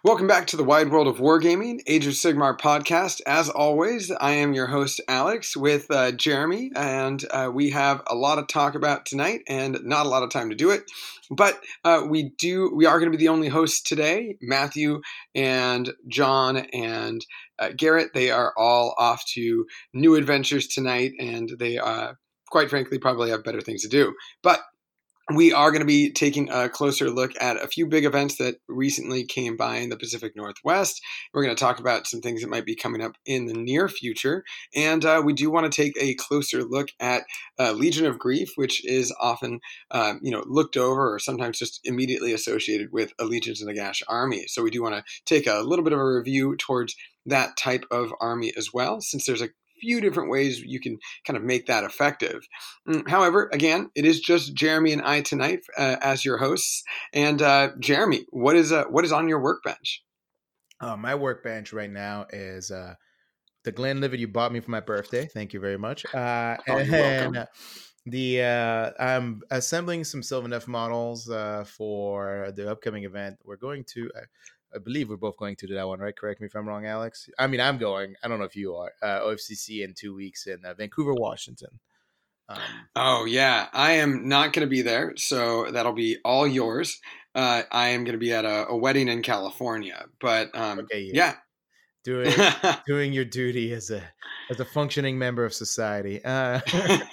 Welcome back to the Wide World of Wargaming, Age of Sigmar podcast. As always, I am your host, Alex, with Jeremy, and we have a lot of talk about tonight and not a lot of time to do it. But we are going to be the only hosts today. Matthew and John and Garrett, they are all off to new adventures tonight, and they, quite frankly, probably have better things to do. But we are going to be taking a closer look at a few big events that recently came by in the Pacific Northwest. We're going to talk about some things that might be coming up in the near future. And we do want to take a closer look at Legion of Grief, which is often looked over or sometimes just immediately associated with a Legions of Nagash army. So we do want to take a little bit of a review towards that type of army as well, since there's a few different ways you can kind of make that effective. However, again, it is just Jeremy and I tonight as your hosts. And Jeremy, what is on your workbench? My workbench right now is the Glenlivet you bought me for my birthday. Thank you very much. You're welcome. I'm assembling some Sylvaneth models for the upcoming event. We're going to. I believe we're both going to that one, right? Correct me if I'm wrong, Alex. I mean, I'm going. I don't know if you are. OFCC in 2 weeks in Vancouver, Washington. Oh, yeah. I am not going to be there, so that'll be all yours. I am going to be at a wedding in California, but okay, yeah. Doing your duty as a functioning member of society. And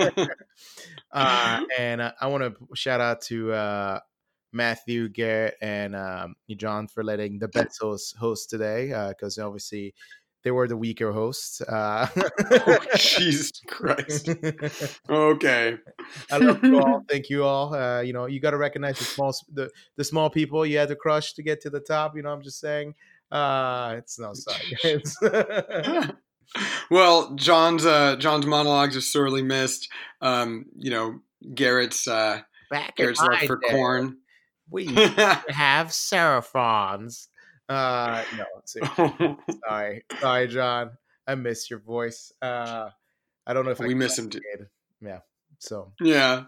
I want to shout out to Matthew, Garrett, and John for letting the best host today, because obviously they were the weaker hosts. Oh, Jesus Christ. Okay. I love you all. Thank you all. You got to recognize the small people you had to crush to get to the top. I'm just saying. It's no sorry. Well, John's monologues are sorely missed. Garrett's love for corn. We have Seraphons. No, sorry, John. I miss your voice. I don't know if we miss him too. Yeah. So yeah.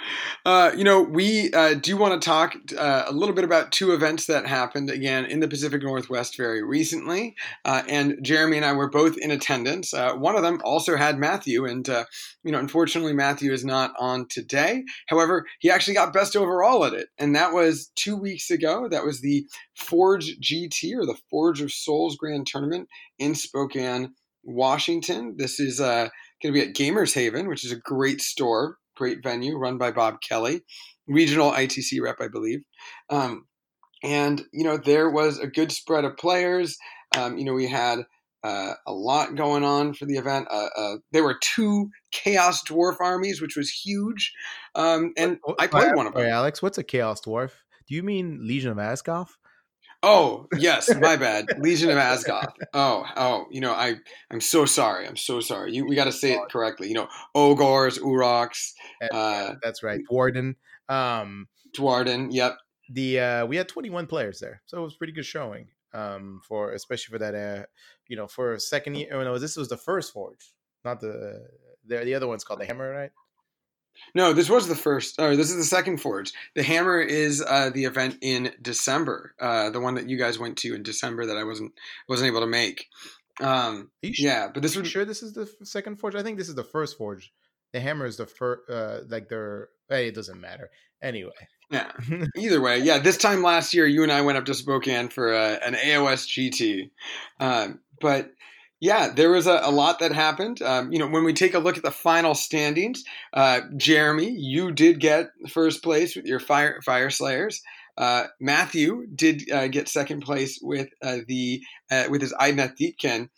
We do want to talk a little bit about two events that happened again in the Pacific Northwest very recently. And Jeremy and I were both in attendance. One of them also had Matthew, and unfortunately Matthew is not on today. However, he actually got best overall at it, and that was 2 weeks ago. That was the Forge GT, or the Forge of Souls Grand Tournament in Spokane, Washington. This is going to be at Gamers Haven, which is a great store. Great venue run by Bob Kelly, regional ITC rep, I believe. And there was a good spread of players. We had a lot going on for the event. There were 2 Chaos Dwarf armies, which was huge. And I played one of them. Alex, what's a Chaos Dwarf? Do you mean Legion of Asgoth? Oh, yes, my bad. Legion of Asgoth. I'm so sorry. I'm so sorry. We got to say it correctly. Ogors, Uroks. That's right. Dwarden. Dwarden, yep. We had 21 players there, so it was pretty good showing. Especially for that, for a second year. Oh, no, this was the first Forge, not the other one's called the Hammer, right? No, this was the first. Or this is the second Forge. The Hammer is the event in December. The one that you guys went to in December that I wasn't able to make. Yeah, but sure this is the second Forge? I think this is the first Forge. The Hammer is the first. It doesn't matter anyway. Yeah. Either way, yeah. This time last year, you and I went up to Spokane for an AOS GT, but. Yeah, there was a lot that happened. When we take a look at the final standings, Jeremy, you did get first place with your Fire Slayers. Matthew did get second place with his Eidneth Deepkin.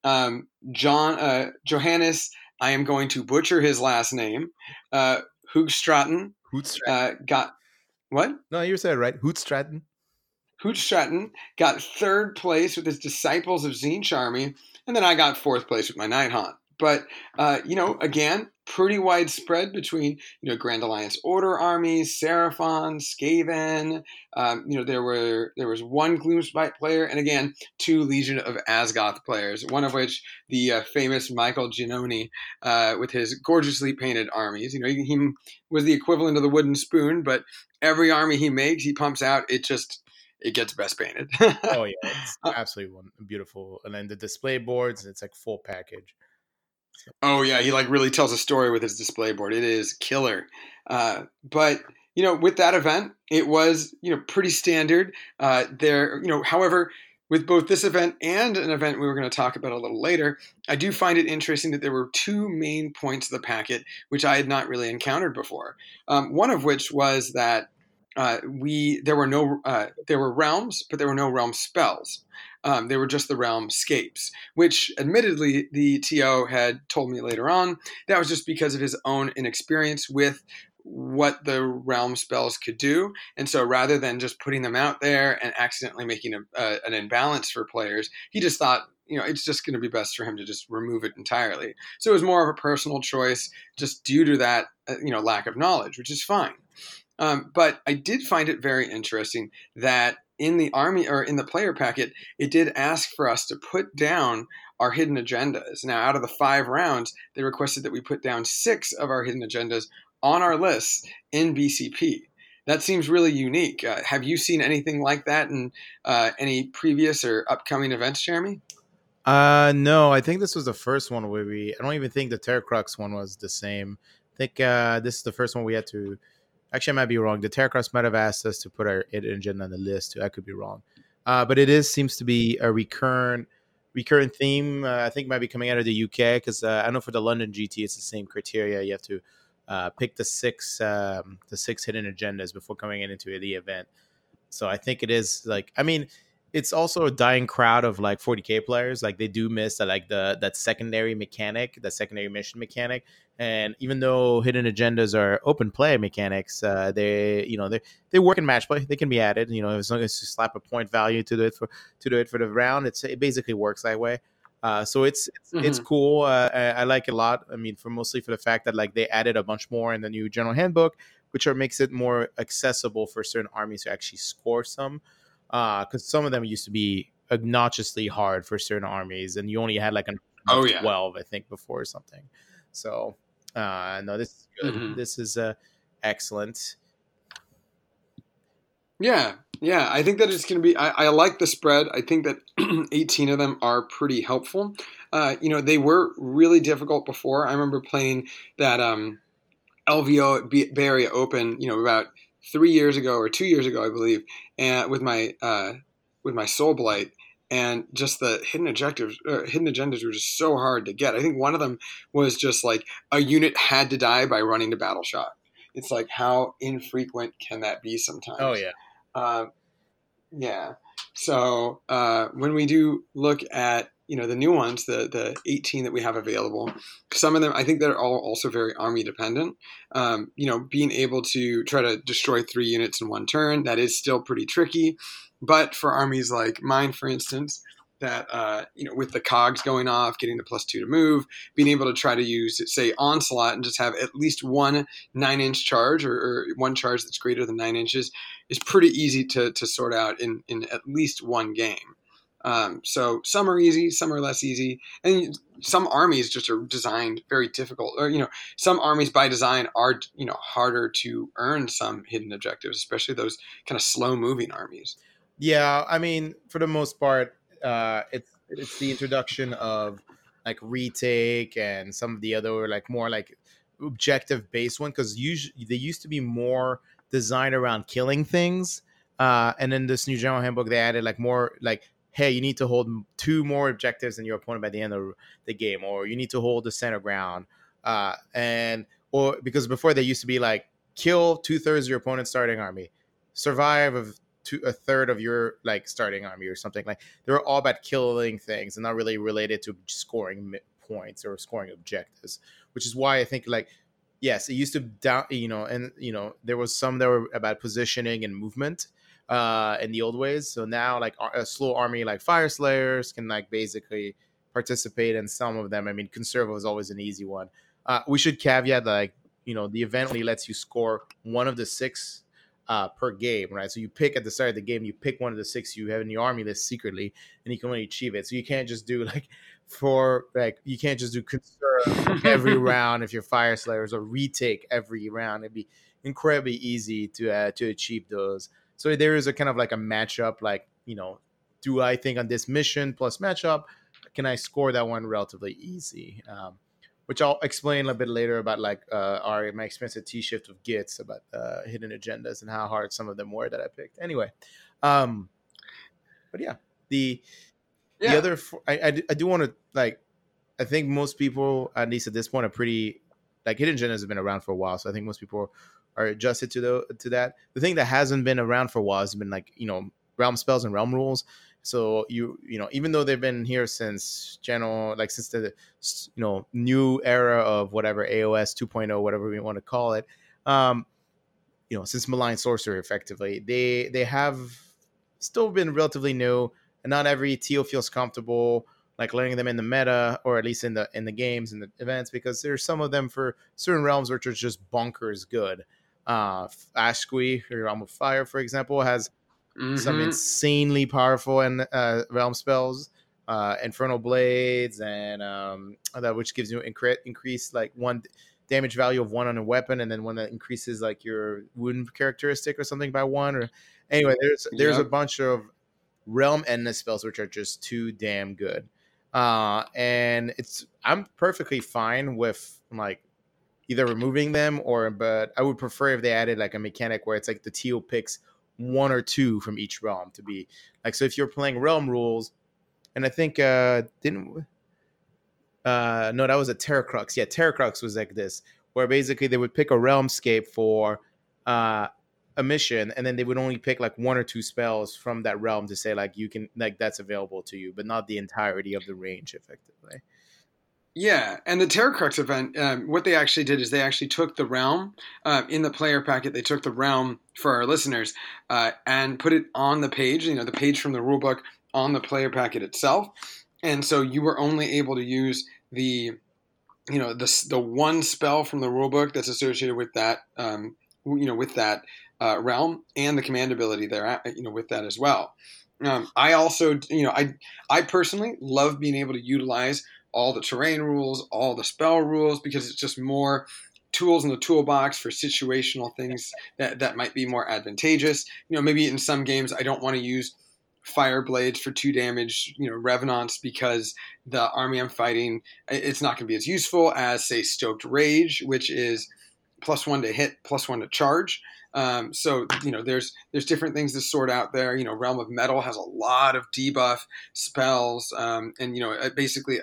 Johannes, I am going to butcher his last name. Hoogstraten got what? No, you said it right. Hoogstraten got third place with his Disciples of Tzeentch army. And then I got fourth place with my Nighthaunt. But, again, pretty widespread between, Grand Alliance Order armies, Seraphon, Skaven. There was one Gloomspite player, and again, 2 Legion of Asgoth players, one of which the famous Michael Giannone with his gorgeously painted armies. He was the equivalent of the wooden spoon, but every army he makes, he pumps out, it it gets best painted. Oh yeah, it's absolutely beautiful. And then the display boards, it's like full package. So. Oh yeah, he like really tells a story with his display board. It is killer. But you know, with that event, it was pretty standard. There, however, with both this event and an event we were going to talk about a little later, I do find it interesting that there were two main points of the packet which I had not really encountered before. One of which was that there were realms, but there were no realm spells. They were just the realm scapes, which admittedly the TO had told me later on that was just because of his own inexperience with what the realm spells could do. And so rather than just putting them out there and accidentally making an imbalance for players, he just thought, it's just going to be best for him to just remove it entirely. So it was more of a personal choice just due to that, lack of knowledge, which is fine. But I did find it very interesting that in the army or in the player packet, it did ask for us to put down our hidden agendas. Now, out of the 5 rounds, they requested that we put down 6 of our hidden agendas on our list in BCP. That seems really unique. Have you seen anything like that in any previous or upcoming events, Jeremy? No, I think this was the first one where I don't even think the Terracrux one was the same. I think this is the first one we had to. Actually, I might be wrong. The Terracrux might have asked us to put our engine on the list too. I could be wrong, but it seems to be a recurrent theme. I think it might be coming out of the UK because I know for the London GT it's the same criteria. You have to pick the six hidden agendas before coming into the event. So I think it is it's also a dying crowd of like 40k players. Like they do miss that secondary mechanic, that secondary mission mechanic. And even though hidden agendas are open play mechanics, they work in match play. They can be added. As long as you slap a point value to do it for the round, it basically works that way. So it's cool. I like it a lot. I mean, mostly for the fact that like they added a bunch more in the new general handbook, which makes it more accessible for certain armies to actually score some. Because some of them used to be obnoxiously hard for certain armies, and you only had like 12, I think, before or something. So, no, this is good. Mm-hmm. This is excellent. Yeah, I think that it's going to be. I like the spread. I think that 18 of them are pretty helpful. They were really difficult before. I remember playing that LVO at Bay Area Open, about 3 years ago or 2 years ago, I believe, and with my Soul Blight, and just the hidden agendas were just so hard to get. I think one of them was just like a unit had to die by running to battle shot. It's like, how infrequent can that be sometimes? Oh yeah. Yeah. So when we do look at the new ones, the 18 that we have available, some of them I think they're all also very army dependent. Being able to try to destroy 3 units in one turn, that is still pretty tricky. But for armies like mine, for instance, that with the cogs going off, getting the +2 to move, being able to try to use, say, onslaught and just have at least one 9-inch charge or one charge that's greater than 9 inches is pretty easy to sort out in at least one game. So some are easy, some are less easy, and some armies just are designed very difficult. Or some armies by design are harder to earn some hidden objectives, especially those kind of slow moving armies. Yeah, I mean, for the most part, it's the introduction of like retake and some of the other like more like objective based one, because usually they used to be more designed around killing things, and then this new general handbook they added like more like, hey, you need to hold 2 more objectives than your opponent by the end of the game, or you need to hold the center ground, or because before they used to be like kill 2/3 of your opponent's starting army, survive of a third of your like starting army or something. Like they're all about killing things and not really related to scoring points or scoring objectives, which is why I think like, yes, it used to down, and there was some that were about positioning and movement in the old ways. So now like a slow army like Fire Slayers can like basically participate in some of them. I mean, Conserva is always an easy one. We should caveat that like, the event only lets you score one of the 6 per game, right? So you pick at the start of the game, you pick one of the 6 you have in your army list secretly, and you can only achieve it. So you can't just do you can't just do conserve every round if you're Fire Slayers, or retake every round. It'd be incredibly easy to achieve those. So there is a kind of like a matchup, like, do I think on this mission plus matchup, can I score that one relatively easy? Which I'll explain a bit later about like my experience at T-Shift with Gits about hidden agendas and how hard some of them were that I picked. Anyway, um, but yeah, the Yeah. other I do want to like, I think most people, at least at this point, are pretty like, hidden agendas have been around for a while, so I think most people are adjusted to that. The thing that hasn't been around for a while has been like, realm spells and realm rules. So even though they've been here since since the new era of whatever AOS 2.0, whatever we want to call it, um, since Malign Sorcerer, effectively, they have still been relatively new, and not every TO feels comfortable like letting them in the meta, or at least in the games and the events, because there's some of them for certain realms which are just bonkers good. Ashqui, Realm of Fire, for example, has some Mm-hmm. insanely powerful and realm spells, Infernal Blades, and that which gives you increase like one damage value of one on a weapon, and then one that increases like your wound characteristic or something by one. Or anyway, there's a Yep. bunch of realm endless spells which are just too damn good. And I'm perfectly fine with like either removing them, but I would prefer if they added like a mechanic where it's like the teal picks one or two from each realm to be like, so if you're playing realm rules, and I think didn't no, that was a Terracrux. Yeah, Terracrux was like this, where basically they would pick a realmscape for uh a mission, and then they would only pick like one or two spells from that realm to say like you can like that's available to you, but not the entirety of the range effectively. Yeah, and the Terracrux event, what they actually did is they actually took the realm in the player packet. They took the realm for our listeners and put it on the page. The page from the rulebook on the player packet itself, and so you were only able to use the one spell from the rulebook that's associated with that with that realm, and the command ability there with that as well. I also I personally love being able to utilize all the terrain rules, all the spell rules, because it's just more tools in the toolbox for situational things that might be more advantageous. Maybe in some games I don't want to use fire blades for 2 damage, revenants, because the army I'm fighting, it's not going to be as useful as, say, Stoked Rage, which is +1 to hit, +1 to charge. So there's different things to sort out there. Realm of Metal has a lot of debuff spells, and basically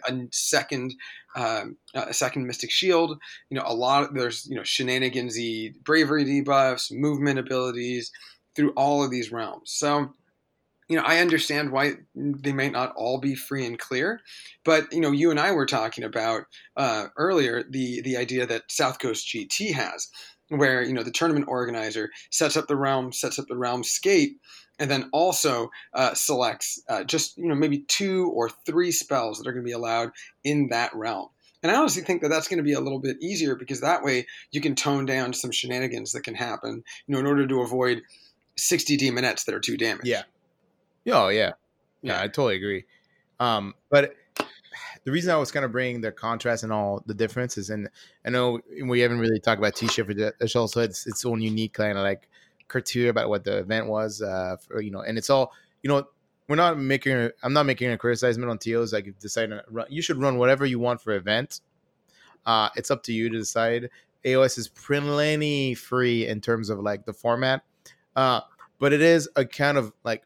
a second Mystic Shield. There's shenanigansy bravery debuffs, movement abilities through all of these realms. So I understand why they may not all be free and clear, but you and I were talking about earlier the idea that South Coast GT has, where the tournament organizer sets up the realm, sets up the realmscape, and then also selects just maybe 2 or 3 spells that are going to be allowed in that realm. And I honestly think that that's going to be a little bit easier, because that way you can tone down some shenanigans that can happen, in order to avoid 60 demonettes that are 2 Yeah. damage. Oh yeah. Yeah, Yeah. I totally agree. But the reason I was kind of bringing the contrast and all the differences, and I know we haven't really talked about T-Shift, it's also its own unique kind of like criteria about what the event was, and it's all, I'm not making a criticizement on TOs. Like, you should run whatever you want for event. It's up to you to decide. AOS is plenty free in terms of like the format, uh, but it is a kind of like,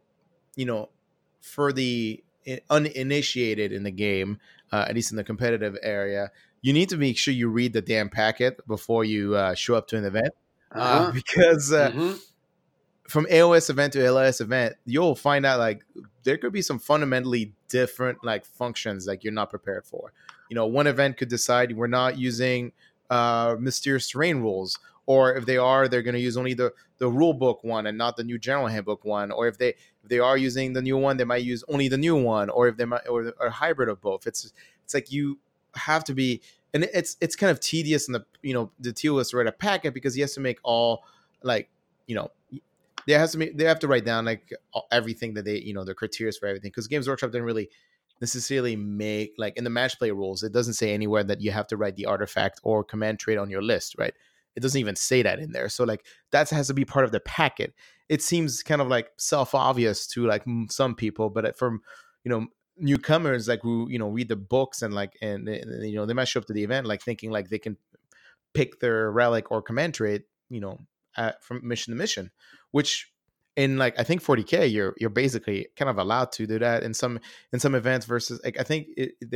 for the uninitiated in the game, at least in the competitive area, you need to make sure you read the damn packet before you show up to an event, Uh-huh. because Mm-hmm. from AOS event to LS event, you'll find out like there could be some fundamentally different like functions like you're not prepared for. One event could decide we're not using mysterious terrain rules, or if they are, they're going to use only the rule book one and not the new general handbook one. Or if they are using the new one, they might use only the new one, or if they might, or a hybrid of both. It's like you have to be, and it's kind of tedious in the TO is to write a packet, because he has to make all like you know they have to write down like everything that they the criteria for everything, because Games Workshop didn't really necessarily make like in the match play rules, it doesn't say anywhere that you have to write the artifact or command trait on your list, right? it doesn't even say that in there. So like that has to be part of the packet. It seems kind of like self obvious to like some people, but from newcomers like who read the books and like and they might show up to the event like thinking like they can pick their relic or command trait, from mission to mission, which in like I think 40k you're basically kind of allowed to do that in some events versus like I think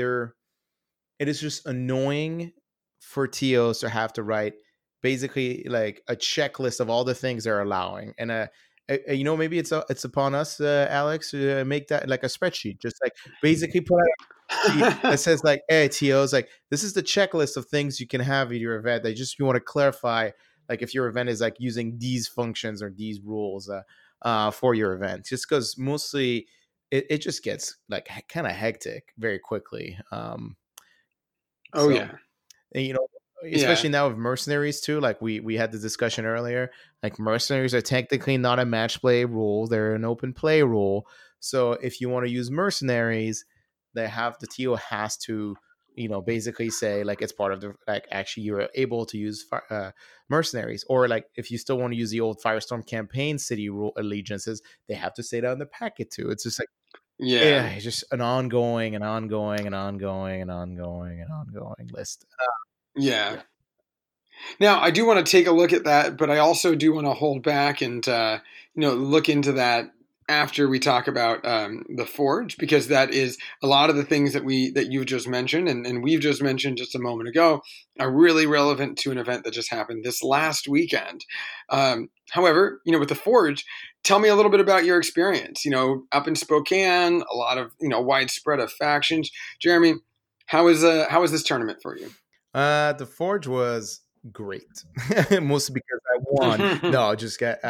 it is just annoying for TOs to have to write basically like a checklist of all the things they're allowing. And maybe it's upon us, Alex, to make that like a spreadsheet, just like basically put out a sheet that says like, hey, TOs, like this is the checklist of things you can have in your event. You want to clarify like if your event is like using these functions or these rules for your event, just because mostly it just gets like kind of hectic very quickly. Oh So, yeah. and, Yeah. especially now with mercenaries too, like we had the discussion earlier, like mercenaries are technically not a match play rule, they're an open play rule. So if you want to use mercenaries, the TO has to basically say like it's part of the like actually you're able to use mercenaries, or like if you still want to use the old Firestorm campaign city rule allegiances, they have to say that in the packet too. It's just like Yeah. it's just an ongoing and ongoing and ongoing and ongoing and ongoing list. Yeah. Now, I do want to take a look at that, but I also do want to hold back and look into that after we talk about the Forge, because that is a lot of the things that you've just mentioned and we've just mentioned just a moment ago are really relevant to an event that just happened this last weekend. However, with the Forge, tell me a little bit about your experience. Up in Spokane, a lot of widespread of factions. Jeremy, how is this tournament for you? The Forge was great, mostly because I won. No, I just got.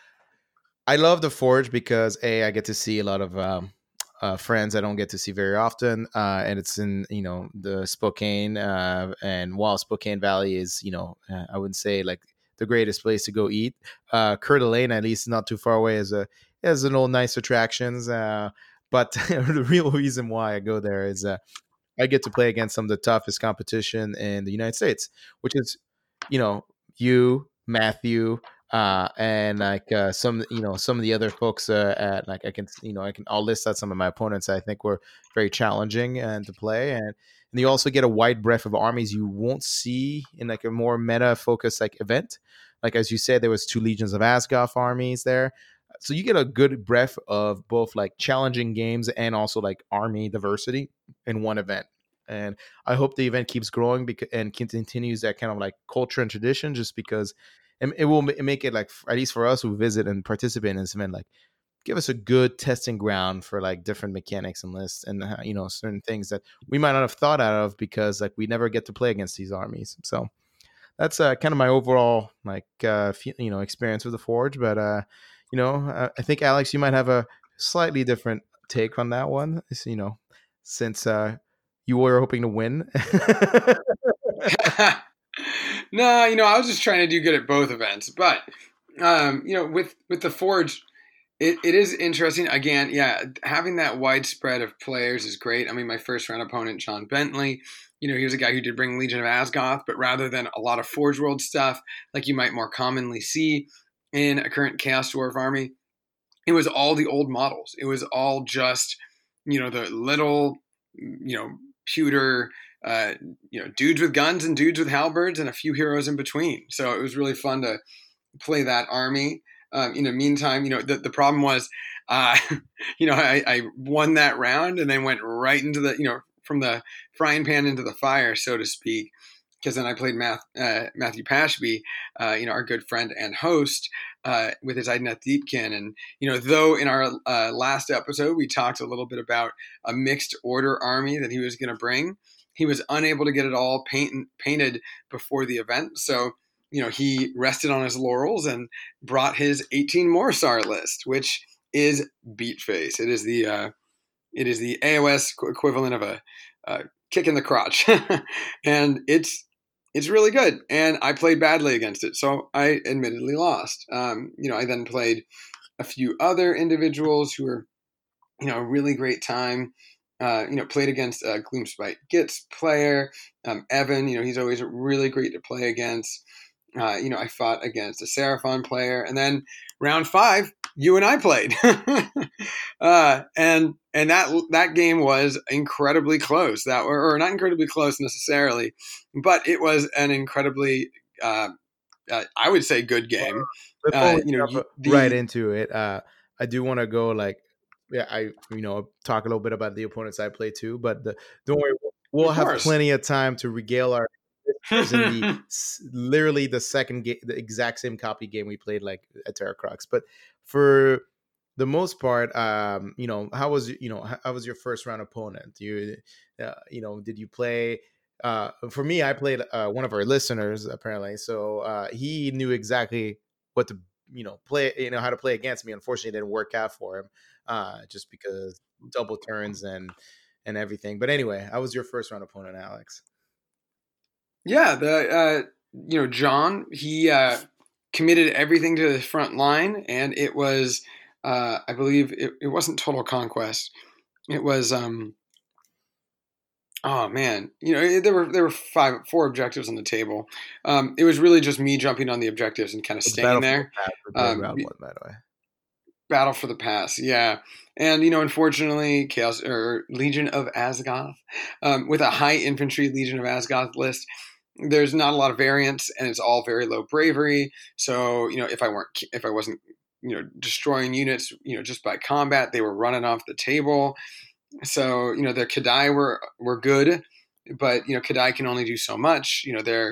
I love the Forge because I get to see a lot of friends I don't get to see very often, and it's in the Spokane, and while Spokane Valley is I wouldn't say like the greatest place to go eat. Coeur d'Alene, at least not too far away, has an old nice attractions. But the real reason why I go there is I get to play against some of the toughest competition in the United States, which is, you, Matthew, and like some of the other folks at like I'll list out some of my opponents I think were very challenging and to play, and you also get a wide breadth of armies you won't see in like a more meta focused like event. Like as you said, there was 2 Legions of Asgoth armies there. So you get a good breadth of both like challenging games and also like army diversity in one event. And I hope the event keeps growing and continues that kind of like culture and tradition, just because it will make it like, at least for us who visit and participate in this event, like give us a good testing ground for like different mechanics and lists and certain things that we might not have thought out of because like we never get to play against these armies. So that's kind of my overall like experience with the Forge. But I think Alex, you might have a slightly different take on that one. Since you were hoping to win. No, I was just trying to do good at both events, but with the Forge, it is interesting. Again, yeah, having that widespread of players is great. I mean, my first round opponent, John Bentley, he was a guy who did bring Legion of Asgoth, but rather than a lot of Forge World stuff like you might more commonly see in a current Chaos Dwarf army, it was all the old models. It was all just the little pewter dudes with guns and dudes with halberds and a few heroes in between. So it was really fun to play that army. Meantime, the problem was, I won that round and then went right into the, from the frying pan into the fire, so to speak. Because then I played Matthew Pashby, our good friend and host, with his Idoneth Deepkin. And, though in our last episode, we talked a little bit about a mixed order army that he was going to bring, he was unable to get it all painted before the event. So, he rested on his laurels and brought his 18 Morsar list, which is beat face. It is the AOS equivalent of a kick in the crotch, and it's really good. And I played badly against it, so I admittedly lost. I then played a few other individuals who were, a really great time. Played against Gloomspite Gitz player, Evan. He's always really great to play against. I fought against a Seraphon player, and then round 5, you and I played, and that game was incredibly close. That or not incredibly close necessarily, but it was an incredibly, I would say, good game. Before we jump right The into it, I do want to go like, yeah, talk a little bit about the opponents I play too, but don't worry, we'll Of have course. plenty of time to regale our listeners in literally the second game, the exact same copy game we played like at Terra Crux. But for the most part, how was your first round opponent? Did you play? For me, I played one of our listeners apparently, so he knew exactly what to play, how to play against me. Unfortunately, it didn't work out for him, just because double turns and everything. But anyway, how was your first round opponent, Alex? Yeah, John, he committed everything to the front line, and it was, I believe, it wasn't Total Conquest. It was, oh man, there were 4 objectives on the table. It was really just me jumping on the objectives and kind of The staying Battle for the there. Path we played round Um, one, by the way. Battle for the Pass, yeah. And, unfortunately, Chaos or Legion of Asgoth, with a high infantry Legion of Asgoth list, there's not a lot of variance, and it's all very low bravery. So, if I wasn't, destroying units, just by combat, they were running off the table. So, the Kadai were good, but Kadai can only do so much.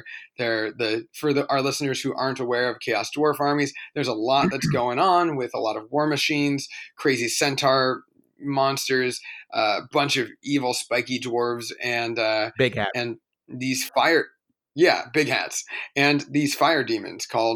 Our listeners who aren't aware of Chaos Dwarf armies, there's a lot that's going on with a lot of war machines, crazy centaur monsters, a bunch of evil spiky dwarves, Big hat. and these fire. Yeah, big hats, and these fire demons called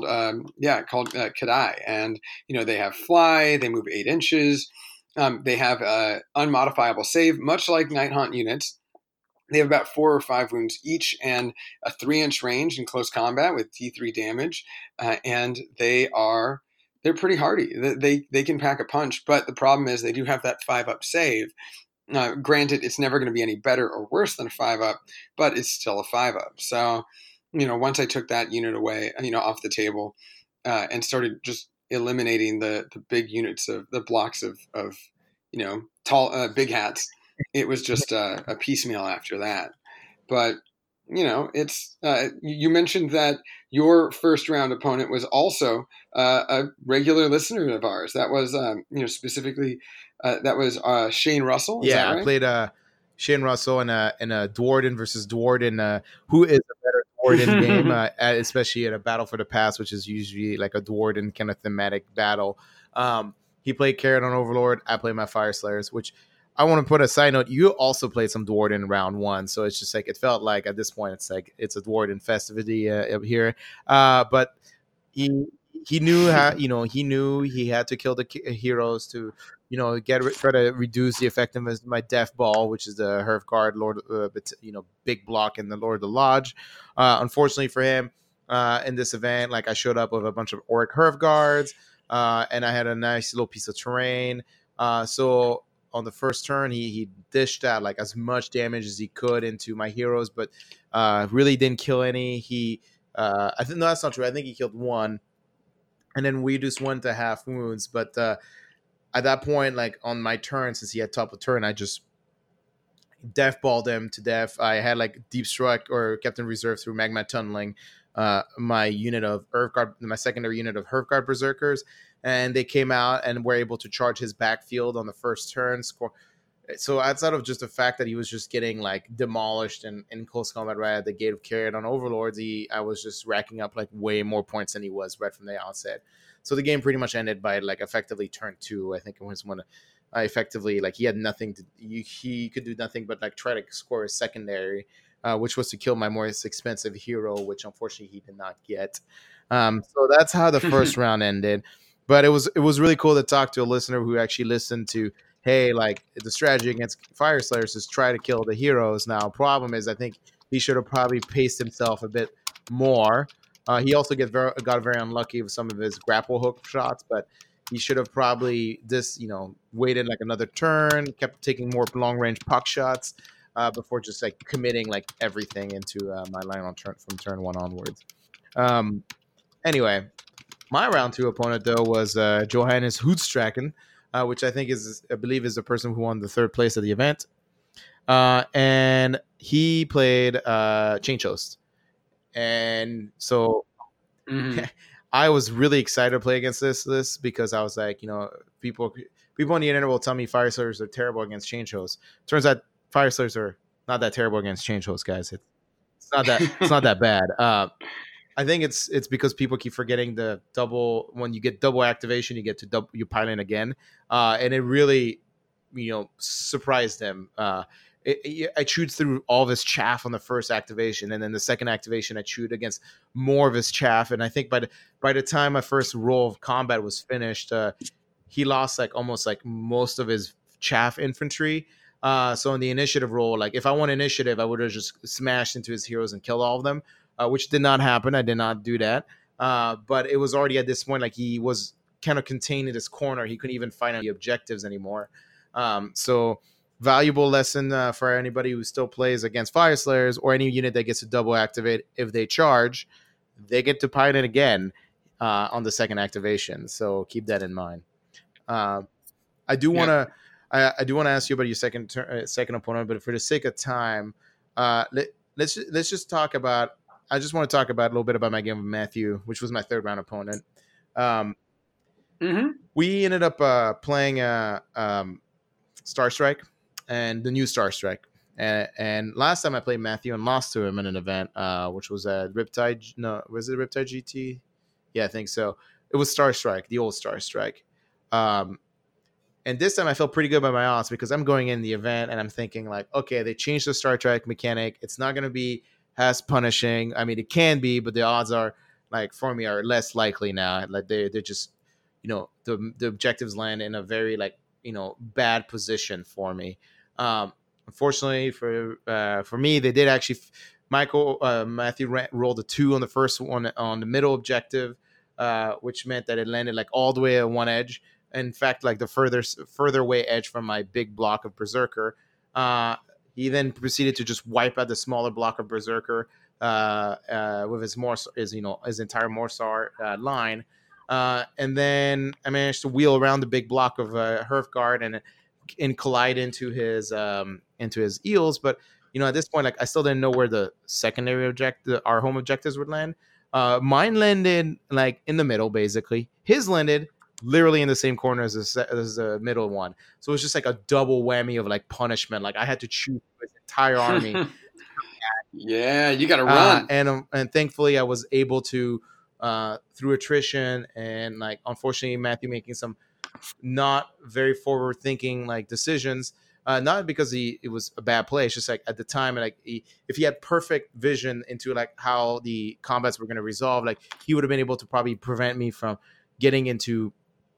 Kadai, and they have fly, they move 8 inches, they have unmodifiable save, much like Nighthaunt units. They have about 4 or 5 wounds each and a 3-inch range in close combat with D3 damage, and they're pretty hardy. They can pack a punch, but the problem is they do have that 5-up save. Granted, it's never going to be any better or worse than a 5-up, but it's still a 5-up. So, once I took that unit away, off the table, and started just eliminating the big units of the blocks of tall big hats, it was just a piecemeal after that. But it's you mentioned that your first round opponent was also a regular listener of ours. That was specifically that was Shane Russell. Is that Yeah, I right? played Shane Russell in a Dwarden versus Dwarden. Who is a better Dwarden game, especially in a Battle for the Past, which is usually like a Dwarden kind of thematic battle. He played Carrot on Overlord. I played my Fire Slayers, which I want to put a side note. You also played some Dwarden round one, so it's just like it felt like at this point it's like it's a Dwarden festivity up here. But he he knew how he knew he had to kill the heroes to try to reduce the effectiveness of my death ball, which is the Hearthguard Lord, big block in the Lord of the Lodge. Unfortunately for him, in this event, like I showed up with a bunch of Auric Hearthguards, and I had a nice little piece of terrain. So on the first turn, he dished out like as much damage as he could into my heroes, but really didn't kill any. I think no, that's not true. I think he killed one, and then we just went to half wounds. But at that point, like on my turn, since he had top of turn, I just death balled him to death. I had like deep strike or kept in reserve through magma tunneling. My unit of Hearthguard, my secondary unit of Hearthguard Berserkers, and they came out and were able to charge his backfield on the first turn. So outside of just the fact that he was just getting like demolished in close combat right at the gate of Carrion on Overlords, I was just racking up like way more points than he was right from the outset. So the game pretty much ended by like effectively turn 2. I think it was when I effectively like he had nothing to he could do nothing but like try to score a secondary, which was to kill my more expensive hero, which unfortunately he did not get. So that's how the first round ended. But it was really cool to talk to a listener who actually listened to, hey, like the strategy against Fire Slayers is try to kill the heroes. Now, problem is, I think he should have probably paced himself a bit more. He also got very unlucky with some of his grapple hook shots, but he should have probably waited like another turn, kept taking more long range puck shots before just like committing like everything into my line on turn from turn 1 onwards. Anyway, my round 2 opponent though was Johannes Hoodstraken, which I believe is the person who won the third place of the event. And he played Change Host. And so I was really excited to play against this because I was like, people on the internet will tell me Fire Slayers are terrible against Change Hosts. Turns out Fire Slayers are not that terrible against Change Hosts, guys. It's not that bad. I think it's because people keep forgetting the double. When you get double activation, you get to double you pilot again, and it really, surprised him. I chewed through all of his chaff on the first activation, and then the second activation I chewed against more of his chaff. And I think by the time my first roll of combat was finished, he lost almost most of his chaff infantry. So in the initiative roll, if I won initiative, I would have just smashed into his heroes and killed all of them. Which did not happen. I did not do that. But it was already at this point he was kind of contained in his corner. He couldn't even find any objectives anymore. So valuable lesson for anybody who still plays against Fire Slayers or any unit that gets to double activate. If they charge, they get to pilot again on the second activation. So keep that in mind. I do want to ask you about your second opponent, but for the sake of time, let's just talk about. I just want to talk about a little bit about my game with Matthew, which was my third round opponent. We ended up playing Star Strike and the new Star Strike. And last time I played Matthew and lost to him in an event, which was at Riptide. No, was it Riptide GT? Yeah, I think so. It was Star Strike, the old Star Strike. And this time I felt pretty good about my odds because I'm going in the event and I'm thinking okay, they changed the Star Trek mechanic. It's not going to be as punishing. I mean, it can be, but the odds are for me are less likely now. They're just, the objectives land in a very bad position for me. Unfortunately for me, they did actually. Matthew rolled a 2 on the first one on the middle objective, which meant that it landed all the way at one edge. In fact, the further away edge from my big block of Berserker. He then proceeded to just wipe out the smaller block of Berserker with his entire Morsar line. And then I managed to wheel around the big block of Hearthguard and collide into his eels. But at this point, I still didn't know where the secondary our home objectives would land. Mine landed in the middle, basically. His landed literally in the same corner as the middle one. So it was just a double whammy of punishment. I had to choose his entire army. Yeah, you got to run. And thankfully I was able to, through attrition and unfortunately Matthew making some not very forward thinking decisions, not because it was a bad play. It's just at the time, and if he had perfect vision into how the combats were going to resolve, he would have been able to probably prevent me from getting into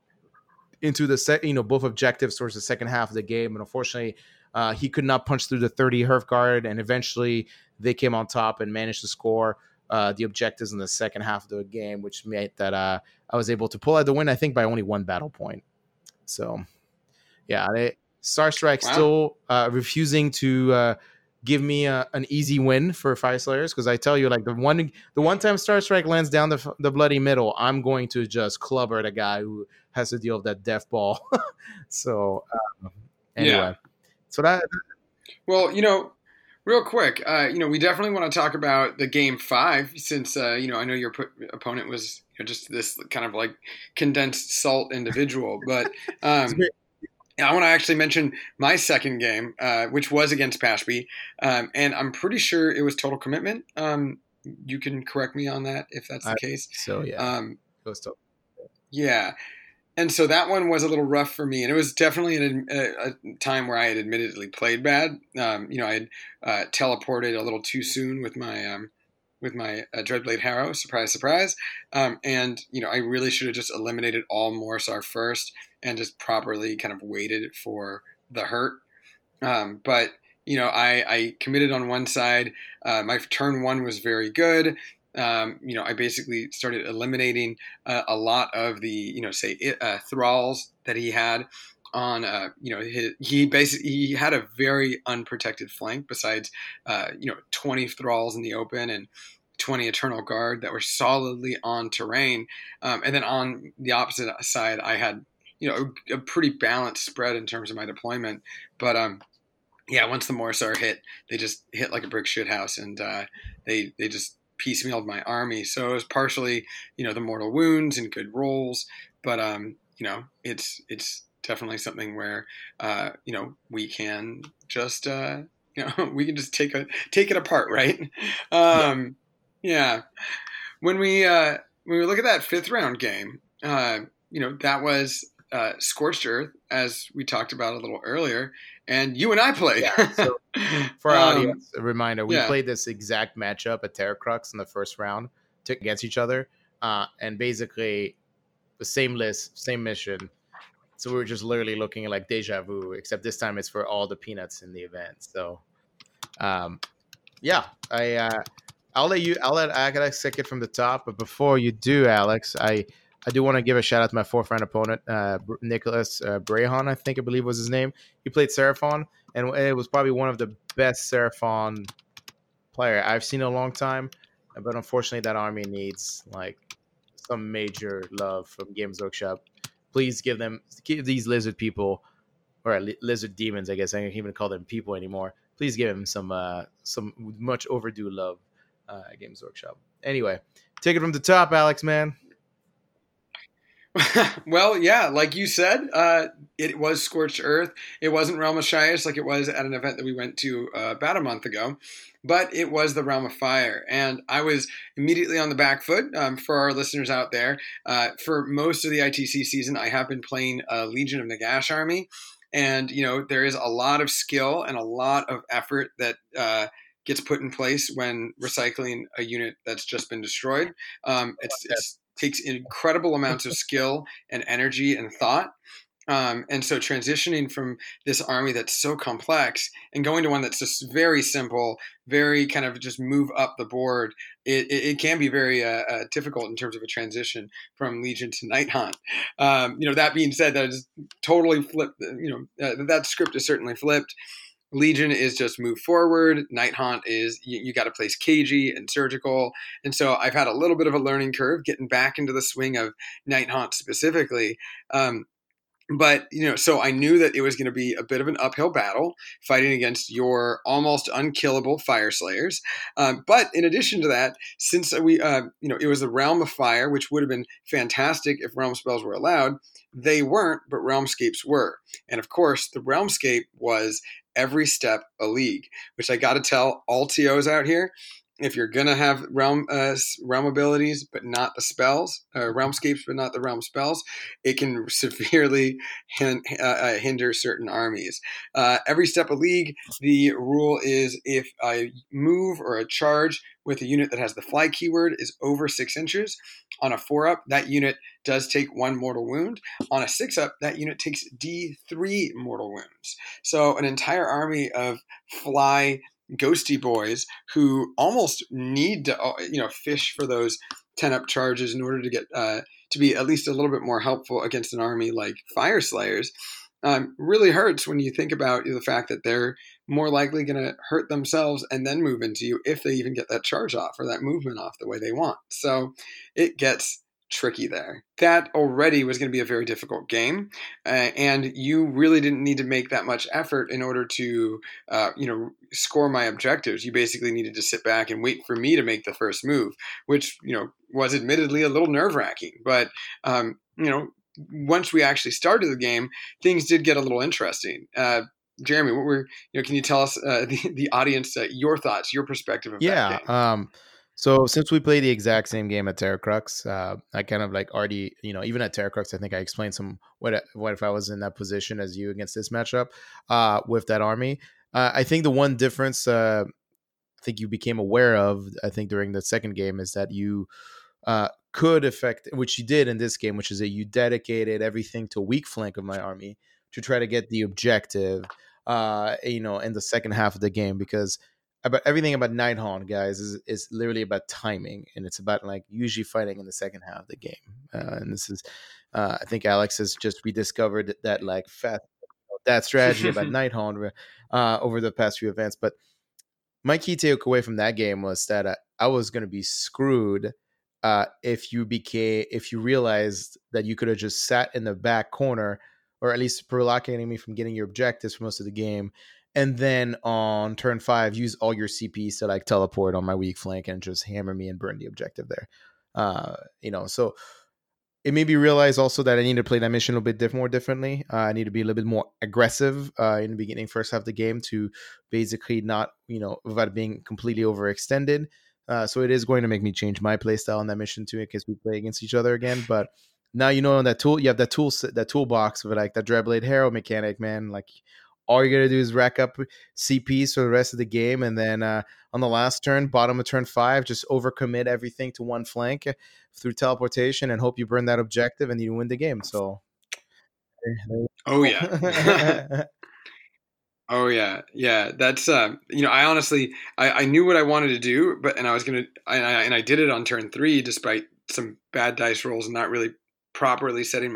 the both objectives towards the second half of the game. And unfortunately, he could not punch through the 30 Hearthguard, and eventually they came on top and managed to score the objectives in the second half of the game, which made that I was able to pull out the win, I think, by only 1 battle point. So, yeah, Star Strike still refusing to give me an easy win for Fire Slayers, because I tell you, the one time Star Strike lands down the bloody middle, I'm going to just clubber the guy who has to deal with that death ball. So anyway, yeah. So that. Well, real quick, we definitely want to talk about the game 5 since I know your opponent was just this kind of condensed salt individual, but. I want to actually mention my second game, which was against Pashby, and I'm pretty sure it was total commitment. You can correct me on that if that's the case. So yeah, it was total. Yeah, and so that one was a little rough for me, and it was definitely a time where I had admittedly played bad. I had teleported a little too soon with my Dreadblade Harrow, surprise, surprise. And I really should have just eliminated all Morsar first and just properly kind of waited for the hurt. But I committed on one side. My turn 1 was very good. I basically started eliminating a lot of the, thralls that he had on, he had a very unprotected flank besides, 20 thralls in the open and 20 Eternal Guard that were solidly on terrain. And then on the opposite side, I had a pretty balanced spread in terms of my deployment. But yeah, once the Morrsar hit, they just hit like a brick shit house, and they just piecemealed my army. So it was partially the mortal wounds and good rolls, but it's definitely something where we can just we can just take it apart, right? Yeah. When we look at that 5th round game, that was Scorched Earth, as we talked about a little earlier, and you and I played. Yeah, so for our audience, a reminder, we played this exact matchup at Terracrux in the first round against each other, and basically the same list, same mission. So we were just literally looking at like deja vu, except this time it's for all the peanuts in the event. So, yeah, I'll let Alex take it from the top. But before you do, Alex, I do want to give a shout out to my 4th round opponent, Nicholas Brahon, I believe was his name. He played Seraphon, and it was probably one of the best Seraphon player I've seen in a long time. But unfortunately, that army needs like some major love from Games Workshop. Please give these lizard people, or lizard demons, I guess I can't even call them people anymore. Please give them some much overdue love at Games Workshop. Anyway, take it from the top, Alex, man. Well, yeah, like you said, it was Scorched Earth. It wasn't Realm of Shias like it was at an event that we went to about a month ago, but it was the Realm of Fire. And I was immediately on the back foot. For our listeners out there, for most of the ITC season, I have been playing Legion of Nagash army. And, there is a lot of skill and a lot of effort that gets put in place when recycling a unit that's just been destroyed. It's takes incredible amounts of skill and energy and thought. And so transitioning from this army that's so complex and going to one that's just very simple, very kind of just move up the board, it can be very difficult in terms of a transition from Legion to Nighthaunt. That being said, that is totally flipped. That script is certainly flipped. Legion is just move forward. Nighthaunt is you got to place cagey and surgical. And so I've had a little bit of a learning curve getting back into the swing of Nighthaunt specifically. But, so I knew that it was going to be a bit of an uphill battle fighting against your almost unkillable Fire Slayers. But in addition to that, since it was the Realm of Fire, which would have been fantastic if Realm spells were allowed, they weren't, but Realmscapes were. And of course, the Realmscape was every step a league, which I got to tell all TOs out here. If you're gonna have realm abilities but not the spells, realmscapes but not the realm spells, it can severely hinder certain armies. Every step a league, the rule is if a move or a charge with a unit that has the fly keyword is over 6 inches, on a 4-up, that unit does take 1 mortal wound. On a 6-up, that unit takes D3 mortal wounds. So an entire army of fly ghosty boys who almost need to fish for those 10-up charges in order to get to be at least a little bit more helpful against an army like Fire Slayers, really hurts when you think about the fact that they're more likely going to hurt themselves and then move into you if they even get that charge off or that movement off the way they want. So it gets tricky there. That already was going to be a very difficult game, and you really didn't need to make that much effort in order to, score my objectives. You basically needed to sit back and wait for me to make the first move, which, was admittedly a little nerve-wracking. But, once we actually started the game, things did get a little interesting. Jeremy, can you tell us, the audience, your thoughts, your perspective of that game? So since we played the exact same game at Terracrux, I kind of like already, even at Terracrux, I think I explained what if I was in that position as you against this matchup with that army. I think the one difference I think you became aware of, I think during the second game, is that you could affect, which you did in this game, which is that you dedicated everything to weak flank of my army to try to get the objective, in the second half of the game, because everything about Nighthaunt, guys, is literally about timing, and it's about like usually fighting in the second half of the game. And this is, I think Alex has just rediscovered that like that strategy about Nighthaunt over the past few events. But my key takeaway from that game was that I was gonna be screwed if you realized that you could have just sat in the back corner, or at least blocking me from getting your objectives for most of the game, and then on turn 5 use all your CPs to like teleport on my weak flank and just hammer me and burn the objective there. So it made me realize also that I need to play that mission a little bit more differently. I need to be a little bit more aggressive in the beginning, first half of the game, to basically not, without being completely overextended. So it is going to make me change my playstyle on that mission too, in case we play against each other again. But now that tool, you have that toolbox with like that Dreadblade Harrow mechanic, man. Like all you gotta do is rack up CPs for the rest of the game, and then on the last turn, bottom of turn 5, just overcommit everything to one flank through teleportation and hope you burn that objective and you win the game. So, oh yeah. Oh yeah. That's I honestly I knew what I wanted to do, and I was gonna and I did it on turn 3 despite some bad dice rolls and not really properly setting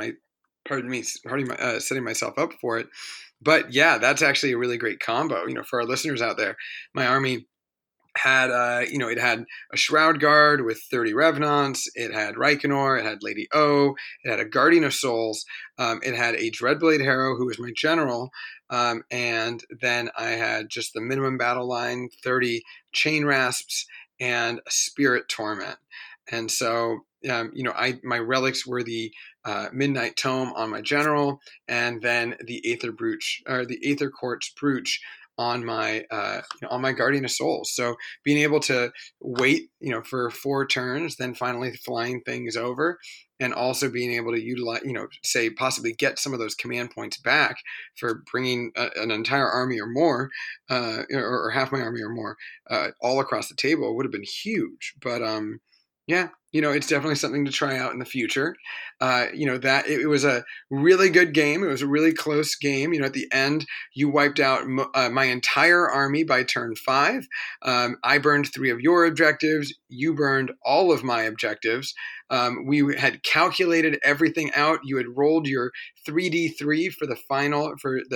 myself up for it. But yeah, that's actually a really great combo. For our listeners out there, my army had it had a Shroud Guard with 30 Revenants. It had Reikenor. It had Lady O. It had a Guardian of Souls. It had a Dreadblade Harrow, who was my general. And then I had just the minimum battle line, 30 Chain Rasps, and a Spirit Torment. And so, my relics were the Midnight Tome on my general, and then the Aether Quartz Brooch on my Guardian of Souls. So being able to wait, for 4 turns, then finally flying things over, and also being able to utilize, say possibly get some of those command points back for bringing an entire army or more, or half my army or more, all across the table would have been huge. But yeah, it's definitely something to try out in the future. That it was a really good game. It was a really close game. At the end, you wiped out my entire army by turn 5. I burned 3 of your objectives. You burned all of my objectives. We had calculated everything out. You had rolled your 3d3 for the final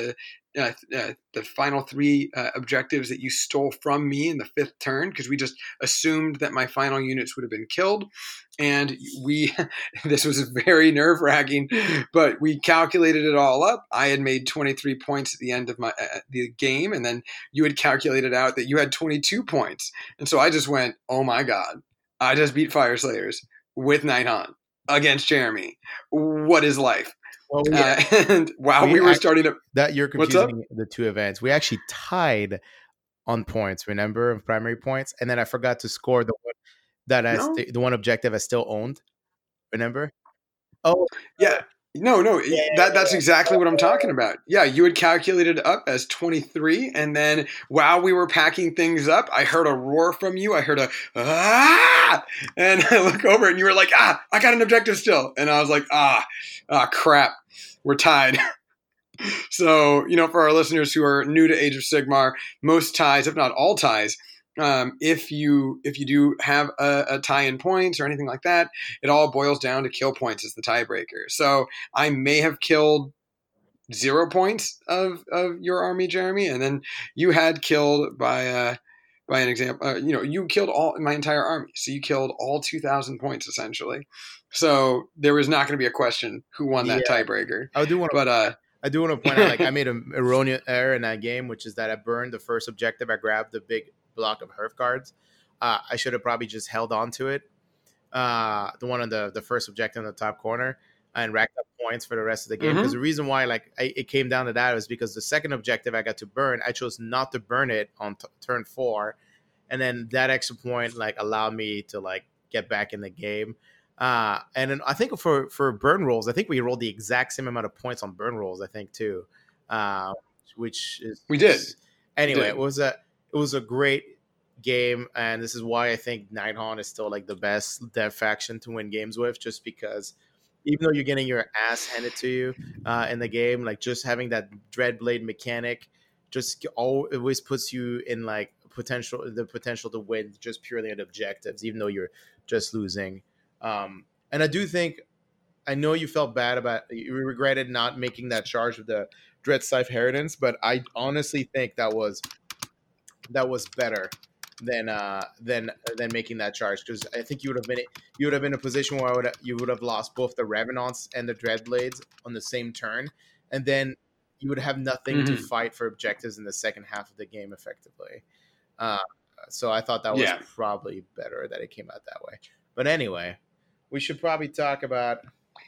the final 3 objectives that you stole from me in the 5th turn, because we just assumed that my final units would have been killed. And this was very nerve-wracking, but we calculated it all up. I had made 23 points at the end of the game, and then you had calculated out that you had 22 points. And so I just went, oh my God, I just beat Fyreslayers with Nighthaunt against Jeremy. What is life? Well, yeah. And wow, we were starting to... That you're confusing the 2 events. We actually tied on points, remember, of primary points, and then I forgot to score the one the one objective I still owned. Remember? Oh, yeah. No, that's exactly what I'm talking about. Yeah, you had calculated up as 23, and then while we were packing things up, I heard a roar from you. I heard a ah, and I look over, and you were like, I got an objective still, and I was like, crap, we're tied. So, for our listeners who are new to Age of Sigmar, most ties, if not all ties, if you do have a tie in points or anything like that, it all boils down to kill points as the tiebreaker. So I may have killed 0 points of your army, Jeremy, and then you had killed by an example. You killed my entire army, so you killed all 2,000 points essentially. So there was not going to be a question who won that tiebreaker. I do want to point out, I made an erroneous error in that game, which is that I burned the first objective. I grabbed the big block of Hearth Guards. I should have probably just held on to it. The one on the first objective in the top corner, and racked up points for the rest of the game. Because the reason why it came down to that was because the second objective I got to burn, I chose not to burn it on turn 4. And then that extra point allowed me to get back in the game. And then I think for burn rolls, I think we rolled the exact same amount of points on burn rolls, I think too. Which is we did. Anyway, it was a great game, and this is why I think Nighthaunt is still the best dev faction to win games with, just because even though you're getting your ass handed to you in the game, just having that Dreadblade mechanic just always puts you in the potential to win just purely on objectives, even though you're just losing. And I do think, I know you felt bad you regretted not making that charge with the Dread Scythe Inheritance, but I honestly think that was better than making that charge, because I think you would have been in a position where you would have lost both the Revenants and the Dreadblades on the same turn, and then you would have nothing to fight for objectives in the second half of the game effectively. So I thought that was probably better that it came out that way. But anyway, we should probably talk about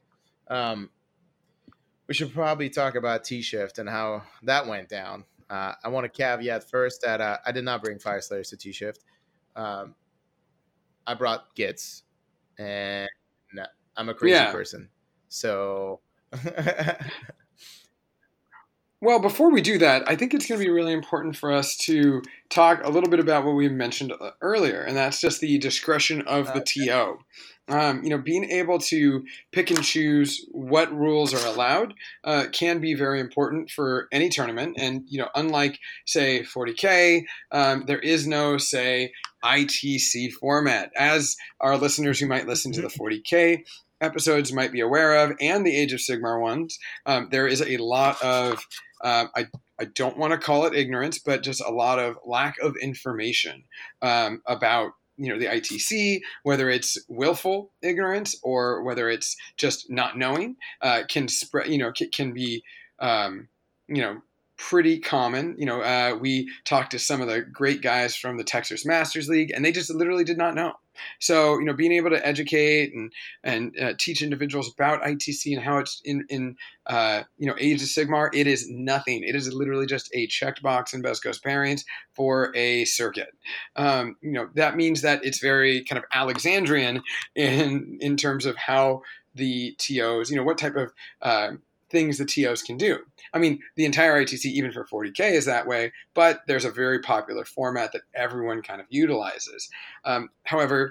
T-Shift and how that went down. I want to caveat first that I did not bring Fire Slayers to T-Shift. I brought Gits, and I'm a crazy person. So... Well, before we do that, I think it's going to be really important for us to talk a little bit about what we mentioned earlier, and that's just the discretion of the TO. Being able to pick and choose what rules are allowed can be very important for any tournament. And, unlike, say, 40K, there is no, say, ITC format. As our listeners who might listen to the 40K episodes might be aware of, and the Age of Sigmar ones, there is a lot of I don't want to call it ignorance, but just a lot of lack of information about the ITC, whether it's willful ignorance or whether it's just not knowing, can spread. Can be pretty common. We talked to some of the great guys from the Texas Masters League, and they just literally did not know. So, being able to educate and teach individuals about ITC and how it's in Age of Sigmar, it is nothing. It is literally just a checked box in Best Coast Pairings for a circuit. That means that it's very kind of Alexandrian in terms of how the TOs, what type of things the TOs can do. I mean, the entire ITC, even for 40K, is that way, but there's a very popular format that everyone kind of utilizes. However,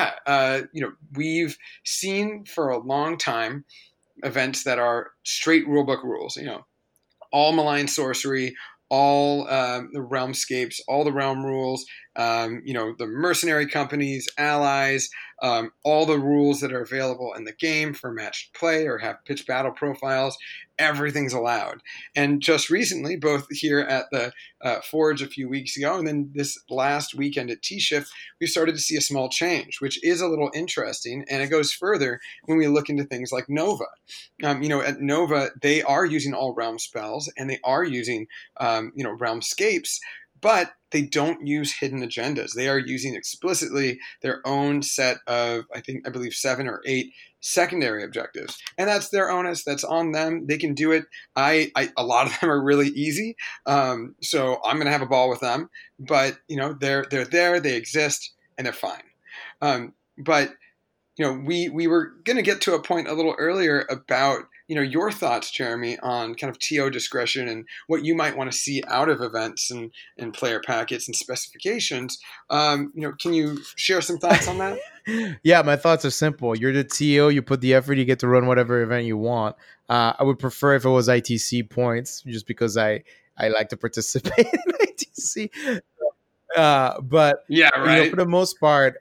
we've seen for a long time events that are straight rulebook rules, all malign sorcery, all the realmscapes, all the realm rules, the mercenary companies, allies, all the rules that are available in the game for matched play or have pitch battle profiles, everything's allowed. And just recently, both here at the Forge a few weeks ago, and then this last weekend at T-Shift, we started to see a small change, which is a little interesting. And it goes further when we look into things like Nova. At Nova, they are using all realm spells and they are using, realmscapes, but they don't use hidden agendas. They are using explicitly their own set of, I believe 7 or 8 secondary objectives. And that's their onus. That's on them. They can do it. A lot of them are really easy. So I'm going to have a ball with them. But, they're there, they exist, and they're fine. But we were going to get to a point a little earlier about, your thoughts, Jeremy, on kind of TO discretion and what you might want to see out of events and player packets and specifications. Can you share some thoughts on that? Yeah, my thoughts are simple. You're the TO, you put the effort, you get to run whatever event you want. I would prefer if it was ITC points, just because I like to participate in ITC. But yeah, right. For the most part,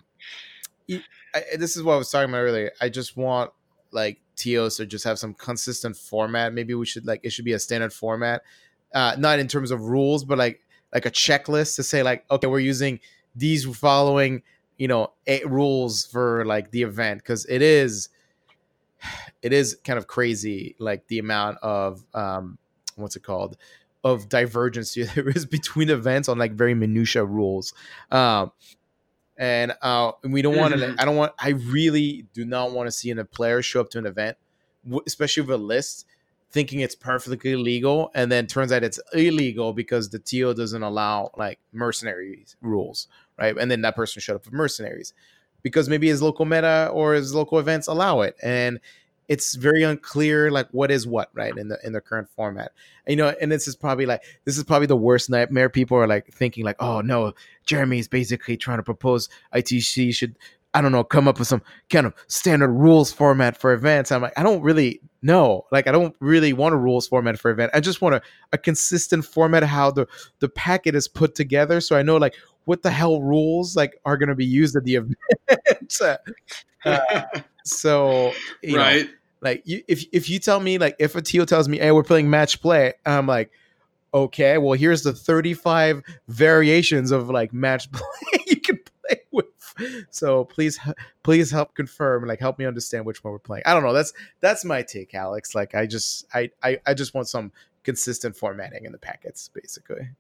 this is what I was talking about earlier. I just want TOs to just have some consistent format. Maybe it should be a standard format, not in terms of rules, but like a checklist to say okay, we're using these following 8 rules for the event, because it is kind of crazy the amount of what's it called, of divergence there is between events on very minutia rules. And we don't want to. I really do not want to see a player show up to an event, especially with a list, thinking it's perfectly legal, and then turns out it's illegal because the TO doesn't allow mercenaries rules, right? And then that person showed up with mercenaries because maybe his local meta or his local events allow it, and it's very unclear what is what, right, in the current format. And this is probably the worst nightmare. People are thinking oh no, Jeremy's basically trying to propose ITC should, I don't know, come up with some kind of standard rules format for events. I'm I don't really know. I don't really want a rules format for event. I just want a consistent format of how the packet is put together, so I know what the hell rules are going to be used at the event. So right. If you tell me if a TO tells me, hey, we're playing match play, I'm okay, well, here's the 35 variations of like match play you can play with. So please help confirm, like help me understand which one we're playing. I don't know. That's my take, Alex. Like I just want some consistent formatting in the packets, basically.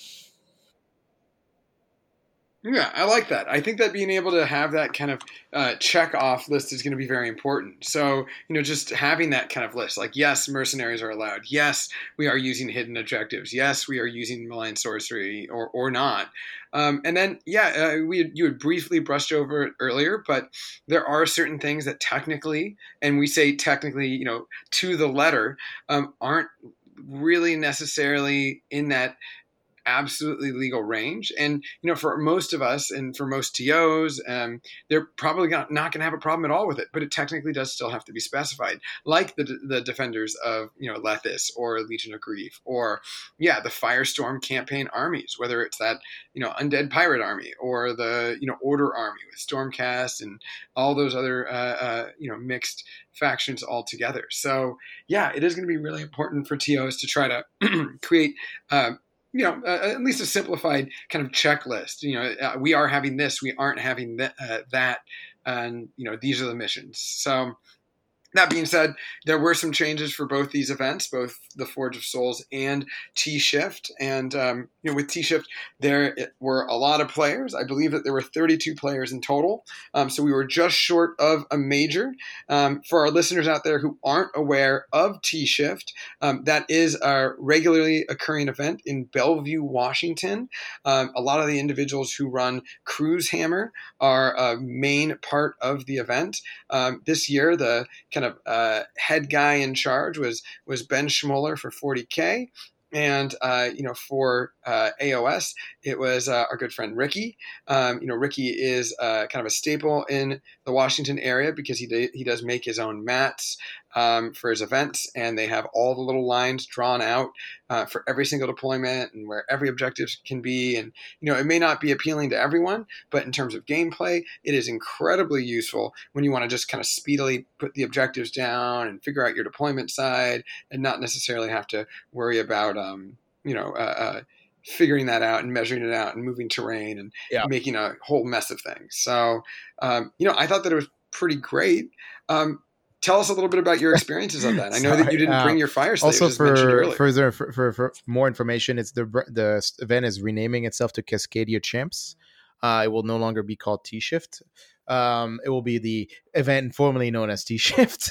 Yeah, I like that. I think that being able to have that kind of check off list is going to be very important. So, just having that kind of list, like, yes, mercenaries are allowed. Yes, we are using hidden objectives. Yes, we are using malign sorcery or not. And then, yeah, you had briefly brushed over it earlier, but there are certain things that technically, and we say technically, to the letter, aren't really necessarily in that absolutely legal range. And for most of us and for most TOs, they're probably not going to have a problem at all with it. But it technically does still have to be specified, like the defenders of Lethis or Legion of Grief, or the Firestorm campaign armies, whether it's that undead pirate army or the Order army with Stormcast and all those other mixed factions all together. So yeah, it is going to be really important for TOs to try to create at least a simplified kind of checklist. We are having this, we aren't having that, and these are the missions. So that being said, there were some changes for both these events, both the Forge of Souls and T-Shift. And, with T-Shift, there were a lot of players. I believe that there were 32 players in total. So we were just short of a major. For our listeners out there who aren't aware of T-Shift, that is a regularly occurring event in Bellevue, Washington. A lot of the individuals who run Cruise Hammer are a main part of the event. This year, the kind of head guy in charge was Ben Schmoller for 40K. And, for AOS, it was our good friend Ricky. Ricky is kind of a staple in the Washington area because he does make his own mats for his events, and they have all the little lines drawn out for every single deployment and where every objective can be. And, it may not be appealing to everyone, but in terms of gameplay, it is incredibly useful when you want to just kind of speedily put the objectives down and figure out your deployment side and not necessarily have to worry about, figuring that out and measuring it out and moving terrain and making a whole mess of things. So, I thought that it was pretty great. Tell us a little bit about your experiences of that. I know that you didn't bring your fire slaves, also, as mentioned earlier. for more information, it's the event is renaming itself to Cascadia Champs. It will no longer be called T-Shift. It will be the event formerly known as T-Shift.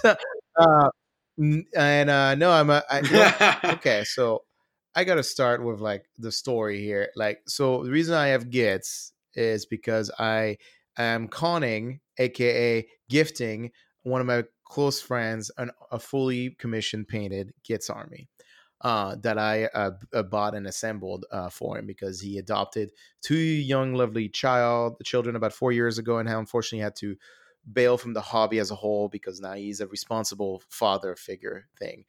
Okay, so I got to start with like the story here. Like, so the reason I have Gits is because I am conning, aka gifting, one of my close friends a fully commissioned painted Gits army that I bought and assembled for him because he adopted two young, lovely children about 4 years ago, and how unfortunately had to bail from the hobby as a whole because now he's a responsible father figure thing.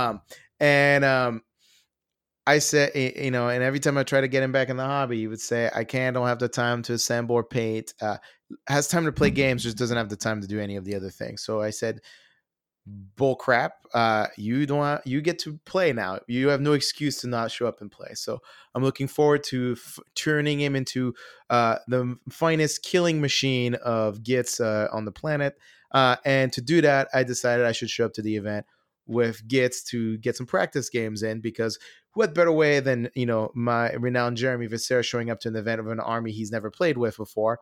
I said, and every time I try to get him back in the hobby, he would say, I don't have the time to assemble or paint. Has time to play games, just doesn't have the time to do any of the other things. So I said, bull crap. You get to play now. You have no excuse to not show up and play. So I'm looking forward to turning him into the finest killing machine of Gits on the planet. And to do that, I decided I should show up to the event with Gits to get some practice games in, because what better way than my renowned Jeremy Visser showing up to an event of an army he's never played with before.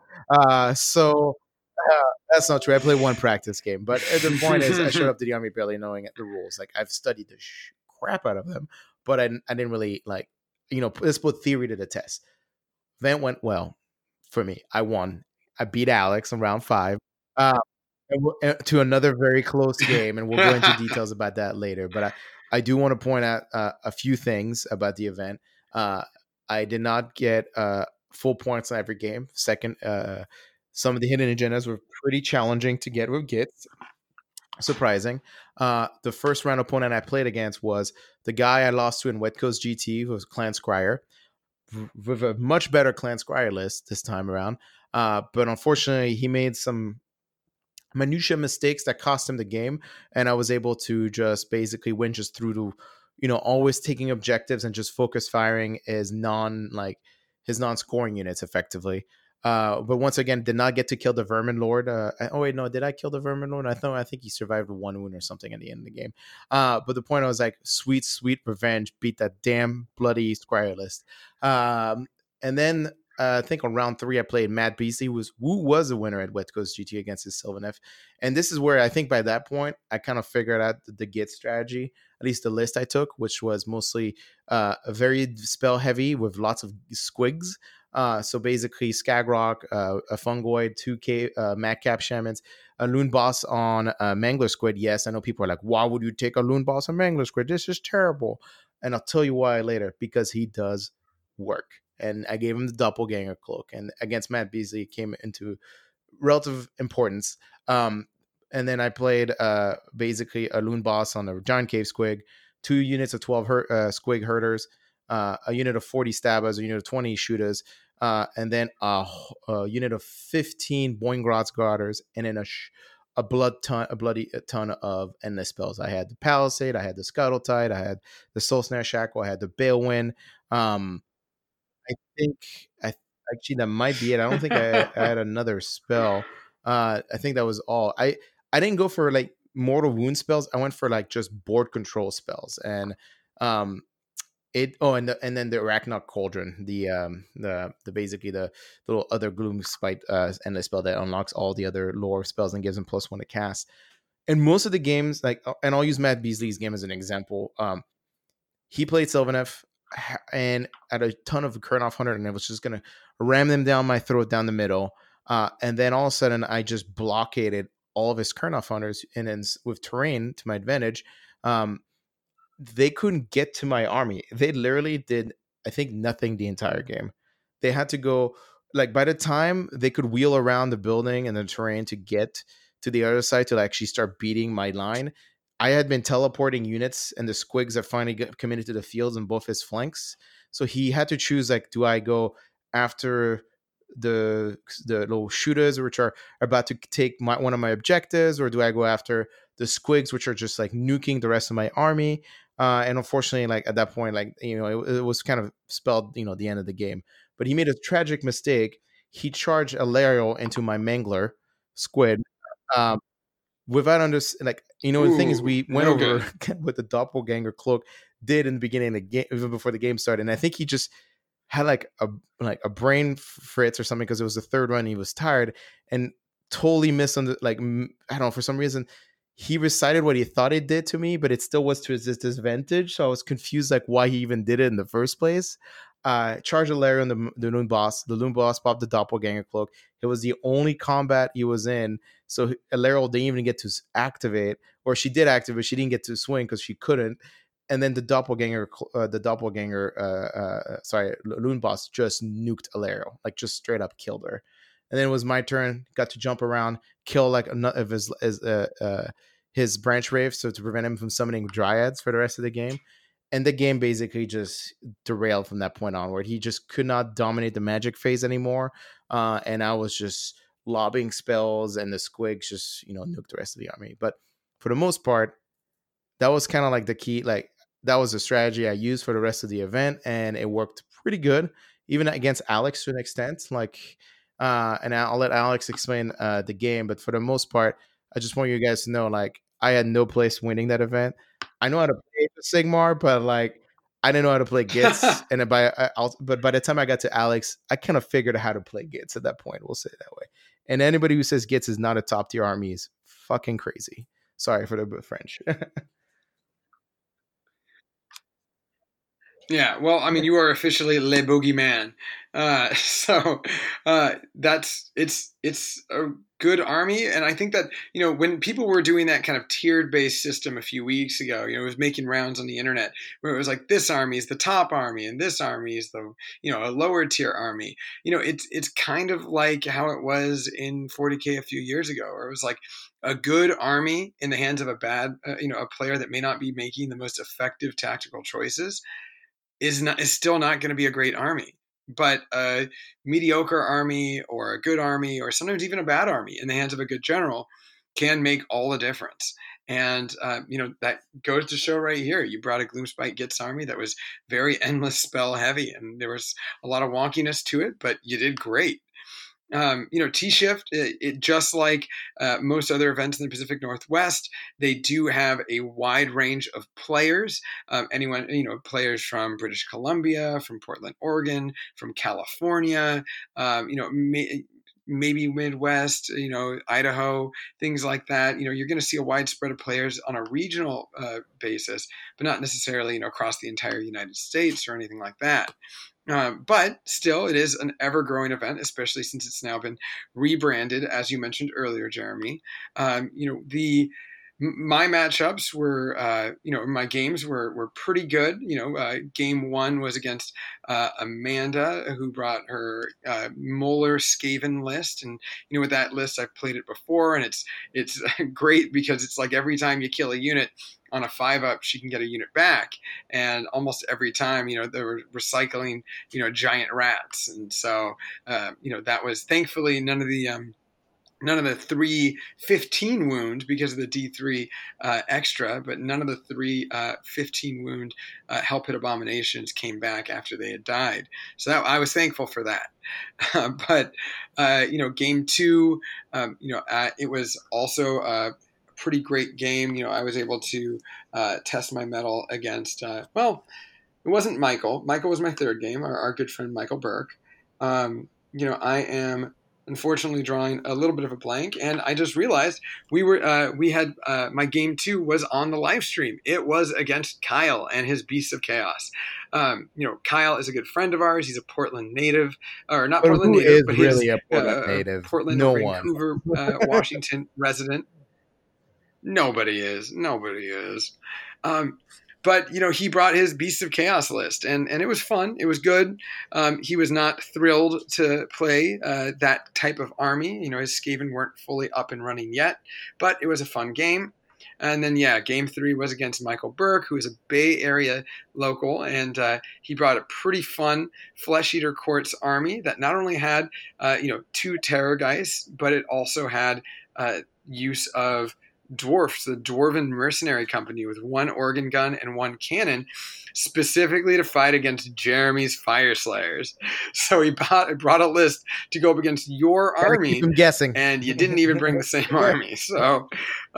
That's not true. I played one practice game, but the point is, I showed up to the army barely knowing the rules. Like, I've studied the crap out of them, but I didn't really let's put theory to the test. Event went well for me. I won. I beat Alex in round 5 to another very close game, and we'll go into details about that later. But I do want to point out a few things about the event. I did not get full points on every game. Second, some of the hidden agendas were pretty challenging to get with Gits. Surprising. The first round opponent I played against was the guy I lost to in West Coast GT, who was Clan Scryer, with a much better Clan Scryer list this time around. But unfortunately, he made some minutia mistakes that cost him the game, and I was able to just basically win just through always taking objectives and just focus firing his non-scoring units effectively. But once again, did not get to kill the Vermin Lord. Oh wait, no, did I kill the Vermin Lord? I think he survived one wound or something at the end of the game. But the point, I was like, sweet, sweet revenge, beat that damn bloody Squire list. And then I think on round 3, I played Matt Beasley, who was a winner at West Coast GT against his Sylvaneth. And this is where I think by that point, I kind of figured out the Git strategy, at least the list I took, which was mostly a very spell heavy with lots of squigs. So basically, Skagrok, a Fungoid, 2K Madcap Shamans, a Loon Boss on Mangler Squid. Yes, I know people are like, why would you take a Loon Boss on Mangler Squid? This is terrible. And I'll tell you why later, because he does work. And I gave him the Doppelganger Cloak. And against Matt Beasley, it came into relative importance. And then I played basically a Loon Boss on the Giant Cave Squig, 2 units of 12 Squig Herders, a unit of 40 Stabbers, a unit of 20 Shooters, and then a unit of 15 Boingrots Guarders, and then a bloody ton of endless spells. I had the Palisade, I had the Scuttle Tide, I had the Soul Snare Shackle, I had the Balewind. I think actually that might be it. I don't think I had another spell. I think that was all. I didn't go for like mortal wound spells. I went for like just board control spells, and and then the Arachnok Cauldron, the basically the little other Gloom Spite endless spell that unlocks all the other lore spells and gives him +1 to cast. And most of the games, like, and I'll use Matt Beasley's game as an example. He played Sylvaneth and at a ton of Kurnoth 100, and I was just gonna ram them down my throat down the middle. And then all of a sudden, I just blockaded all of his Kurnoth hunters, and then with terrain to my advantage, they couldn't get to my army. They literally did, I think, nothing the entire game. They had to go, like, by the time they could wheel around the building and the terrain to get to the other side to actually start beating my line, I had been teleporting units, and the squigs have finally come into the fields on both his flanks. So he had to choose, like, do I go after the little shooters, which are about to take one of my objectives, or do I go after the squigs, which are just like nuking the rest of my army? And unfortunately, like at that point, like, it was kind of spelled, the end of the game. But he made a tragic mistake. He charged Alariel into my Mangler Squid. Without the thing is, we went over what the Doppelganger Cloak did in the beginning of the game, even before the game started. And I think he just had like a brain fritz or something, because it was the third run. He was tired and totally misunderstood. Like, I don't know, for some reason, he recited what he thought it did to me, but it still was to his disadvantage. So I was confused, like, why he even did it in the first place. Charged Alaria on the Loon Boss. The Loon Boss popped the Doppelganger Cloak. It was the only combat he was in. So Alariel didn't even get to activate, or she did activate, she didn't get to swing because she couldn't. And then the Loon Boss just nuked Alariel, like just straight up killed her. And then it was my turn. Got to jump around, kill like another of his branch wraiths, so to prevent him from summoning dryads for the rest of the game. And the game basically just derailed from that point onward. He just could not dominate the magic phase anymore, and I was just lobbing spells, and the squigs just nuked the rest of the army. But for the most part, that was kind of like the key. Like, that was the strategy I used for the rest of the event, and it worked pretty good, even against Alex to an extent. Like, and I'll let Alex explain the game, but for the most part, I just want you guys to know, like, I had no place winning that event. I know how to play the Sigmar, but like, I didn't know how to play Gits. And but by the time I got to Alex, I kind of figured out how to play Gits at that point. We'll say it that way. And anybody who says Gits is not a top tier army is fucking crazy. Sorry for the French. Yeah, well, I mean, you are officially Le Boogeyman. So it's a good army, and I think that when people were doing that kind of tiered based system a few weeks ago, it was making rounds on the internet where it was like, this army is the top army, and this army is the a lower tier army. It's kind of like how it was in 40K a few years ago, where it was like a good army in the hands of a bad a player that may not be making the most effective tactical choices is still not going to be a great army. But a mediocre army, or a good army, or sometimes even a bad army in the hands of a good general can make all the difference. And, that goes to show right here. You brought a Gloomspite Gitz army that was very endless spell heavy, and there was a lot of wonkiness to it, but you did great. T-Shift, it just like most other events in the Pacific Northwest, they do have a wide range of players. Players from British Columbia, from Portland, Oregon, from California, maybe Midwest, Idaho, things like that. You're going to see a wide spread of players on a regional basis, but not necessarily, across the entire United States or anything like that. But still, it is an ever-growing event, especially since it's now been rebranded, as you mentioned earlier, Jeremy. My matchups were, my games were pretty good. Game one was against Amanda, who brought her Molar Skaven list, and with that list, I've played it before, and it's great because it's like every time you kill a unit on a 5-up, she can get a unit back, and almost every time, they were recycling, giant rats, and so, that was thankfully none of the 3 15 wound because of the D3 extra, but none of the 3 15 wound help hit abominations came back after they had died. So I was thankful for that. But game two, it was also a pretty great game. I was able to test my mettle against, it wasn't Michael. Michael was my third game, our good friend Michael Burke. I am unfortunately drawing a little bit of a blank, and I just realized my game two was on the live stream. It was against Kyle and his Beasts of Chaos. Kyle is a good friend of ours. He's a Portland native, or not But Portland who native, is but really he's a Portland native? Portland, No Vancouver, Washington resident. Nobody is. But he brought his Beasts of Chaos list, and it was fun. It was good. He was not thrilled to play that type of army. His Skaven weren't fully up and running yet, but it was a fun game. And then, game three was against Michael Burke, who is a Bay Area local, and he brought a pretty fun Flesh Eater Courts army that not only had, 2 Terrorgeists, but it also had use of dwarfs, the Dwarven Mercenary Company, with 1 organ gun and 1 cannon, specifically to fight against Jeremy's Fire Slayers. So he brought a list to go up against your army. Keep him guessing, and you didn't even bring the same army. So,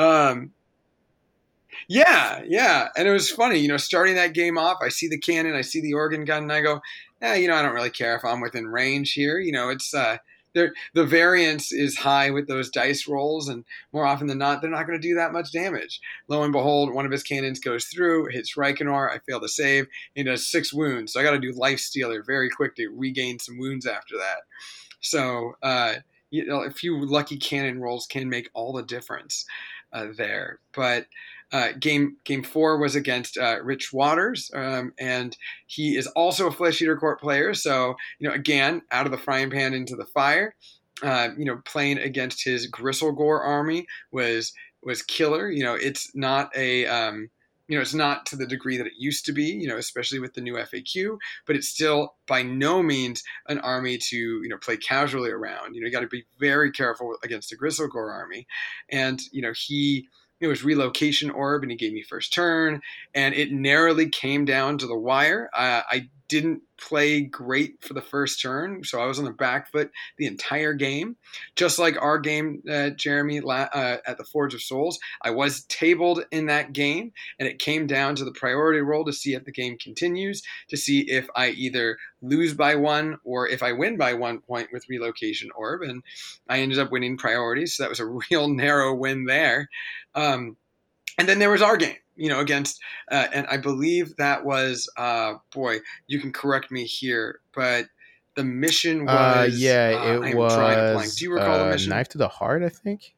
yeah, and it was funny. Starting that game off, I see the cannon, I see the organ gun, and I go, I don't really care if I'm within range here. It's the variance is high with those dice rolls, and more often than not, they're not going to do that much damage. Lo and behold, one of his cannons goes through, hits Reikenor. I fail to save. He does 6 wounds. So I got to do Life Stealer very quick to regain some wounds after that. So, a few lucky cannon rolls can make all the difference there. But game 4 was against Rich Waters, and he is also a Flesh Eater Court player. So, again, out of the frying pan into the fire. Playing against his Gristlegore army was killer. It's not a it's not to the degree that it used to be, especially with the new FAQ, but it's still by no means an army to, play casually around. You got to be very careful against the Gristlegore army. And, it was Relocation Orb, and he gave me first turn, and it narrowly came down to the wire. I didn't play great for the first turn, so I was on the back foot the entire game. Just like our game, Jeremy, at the Forge of Souls, I was tabled in that game, and it came down to the priority roll to see if the game continues, to see if I either lose by 1 or if I win by 1 point with Relocation Orb, and I ended up winning priority, so that was a real narrow win there. And then there was our game, against, and I believe that was, you can correct me here, but the mission was, it was drawing a blank. Do you recall the mission? Knife to the Heart, I think.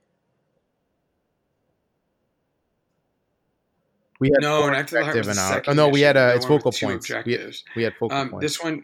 We had Knife to the Heart was the second no, we had mission. it's focal Two points. objectives. We had focal points. This one,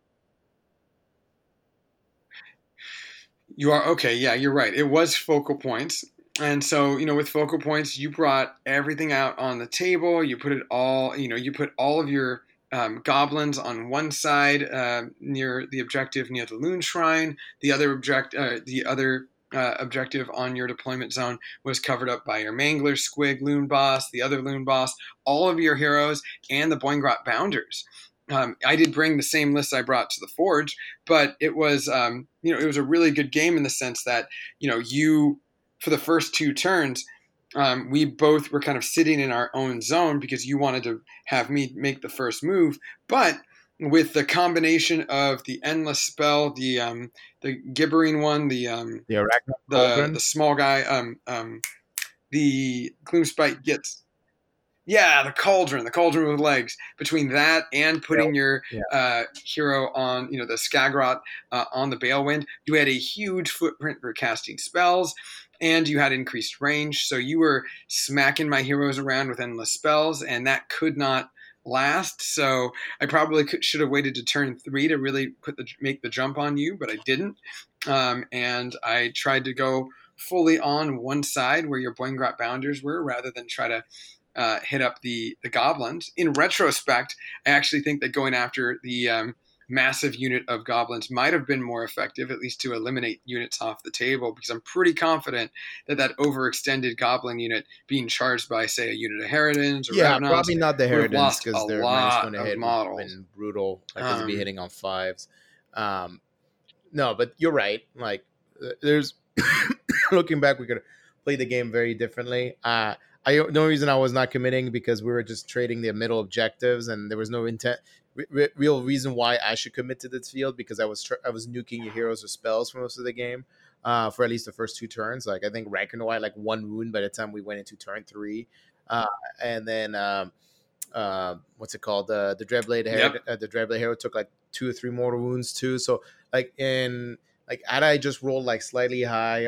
you are okay. Yeah, you're right. It was focal points. And so, with focal points, you brought everything out on the table. You put it all, you put all of your goblins on one side near the objective, near the Loon Shrine. The other objective on your deployment zone was covered up by your Mangler, Squig, Loon Boss, the other Loon Boss, all of your heroes, and the Boingrot Bounders. I did bring the same list I brought to the Forge, but it was, it was a really good game in the sense that, you, for the first 2 turns, we both were kind of sitting in our own zone because you wanted to have me make the first move. But with the combination of the endless spell, the gibbering one, the Arachnid the Cauldron. small guy, the Gloomspite gets. Yeah, the cauldron with legs. Between that and putting your hero on, the Skagrot on the Balewind, you had a huge footprint for casting spells, and you had increased range. So you were smacking my heroes around with endless spells, and that could not last. So I probably should have waited to turn 3 to really make the jump on you, but I didn't. And I tried to go fully on one side where your Boingrot Bounders were, rather than try to hit up the goblins. In retrospect, I actually think that going after the massive unit of goblins might have been more effective, at least to eliminate units off the table, because I'm pretty confident that overextended goblin unit being charged by, say, a unit of Harridans or Revenants, probably not the Harridans, because their lot -1 to of hit models. would have been brutal, because it'd be hitting on 5s. No, but you're right. Like, there's looking back, we could have played the game very differently. The only reason I was not committing because we were just trading the middle objectives, and there was no real reason why I should commit to this field, because I was nuking your heroes with spells for most of the game, for at least the first 2 turns. Like, I think Ragnarok like 1 wound by the time we went into turn 3, and then what's it called? The Dreadblade Hero. The Dreadblade Hero took like 2 or 3 mortal wounds too. So had I just rolled like slightly high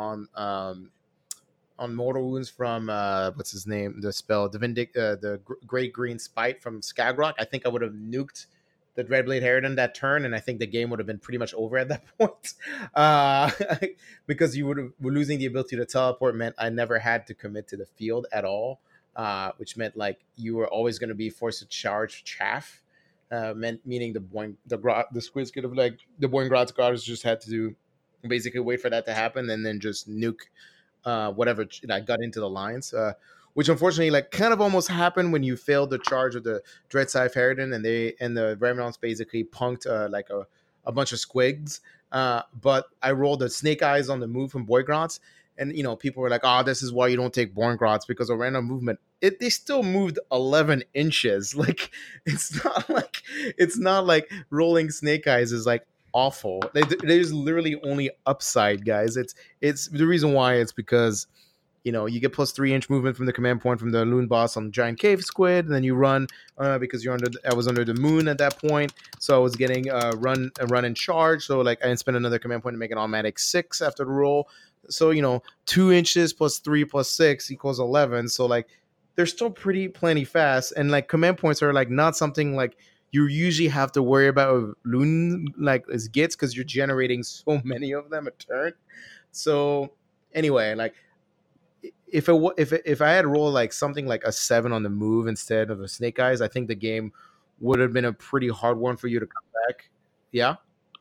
on mortal wounds from what's his name, the spell, the Great Green Spite from Skagrok, I think I would have nuked the Dreadblade Harridan that turn, and I think the game would have been pretty much over at that point. Because you were losing the ability to teleport meant I never had to commit to the field at all, which meant like you were always going to be forced to charge chaff. Meaning the squids could have, like, the Boingrot's guards just had to basically wait for that to happen and then just nuke whatever got into the lines, which unfortunately like kind of almost happened when you failed the charge of the Dread Scythe Harridan, and the Revenants basically punked like a bunch of squigs. But I rolled the Snake Eyes on the move from Boingrots, and people were like, "Oh, this is why you don't take Boingrots, because of random movement." They still moved 11 inches. Like, it's not like rolling Snake Eyes is like awful. There's literally only upside, guys. It's the reason why. It's because you get plus 3-inch movement from the command point from the Loon Boss on Giant Cave Squid, and then you run because I was under the moon at that point, so I was getting run and charge. So like I didn't spend another command point to make an automatic 6 after the roll. So 2 inches plus 3 plus 6 equals 11. So like they're still plenty fast, and like command points are like not something like you usually have to worry about Loon like as gets, because you're generating so many of them a turn. So anyway, like if I had rolled like something like a 7 on the move instead of a Snake Eyes, I think the game would have been a pretty hard one for you to come back. Yeah,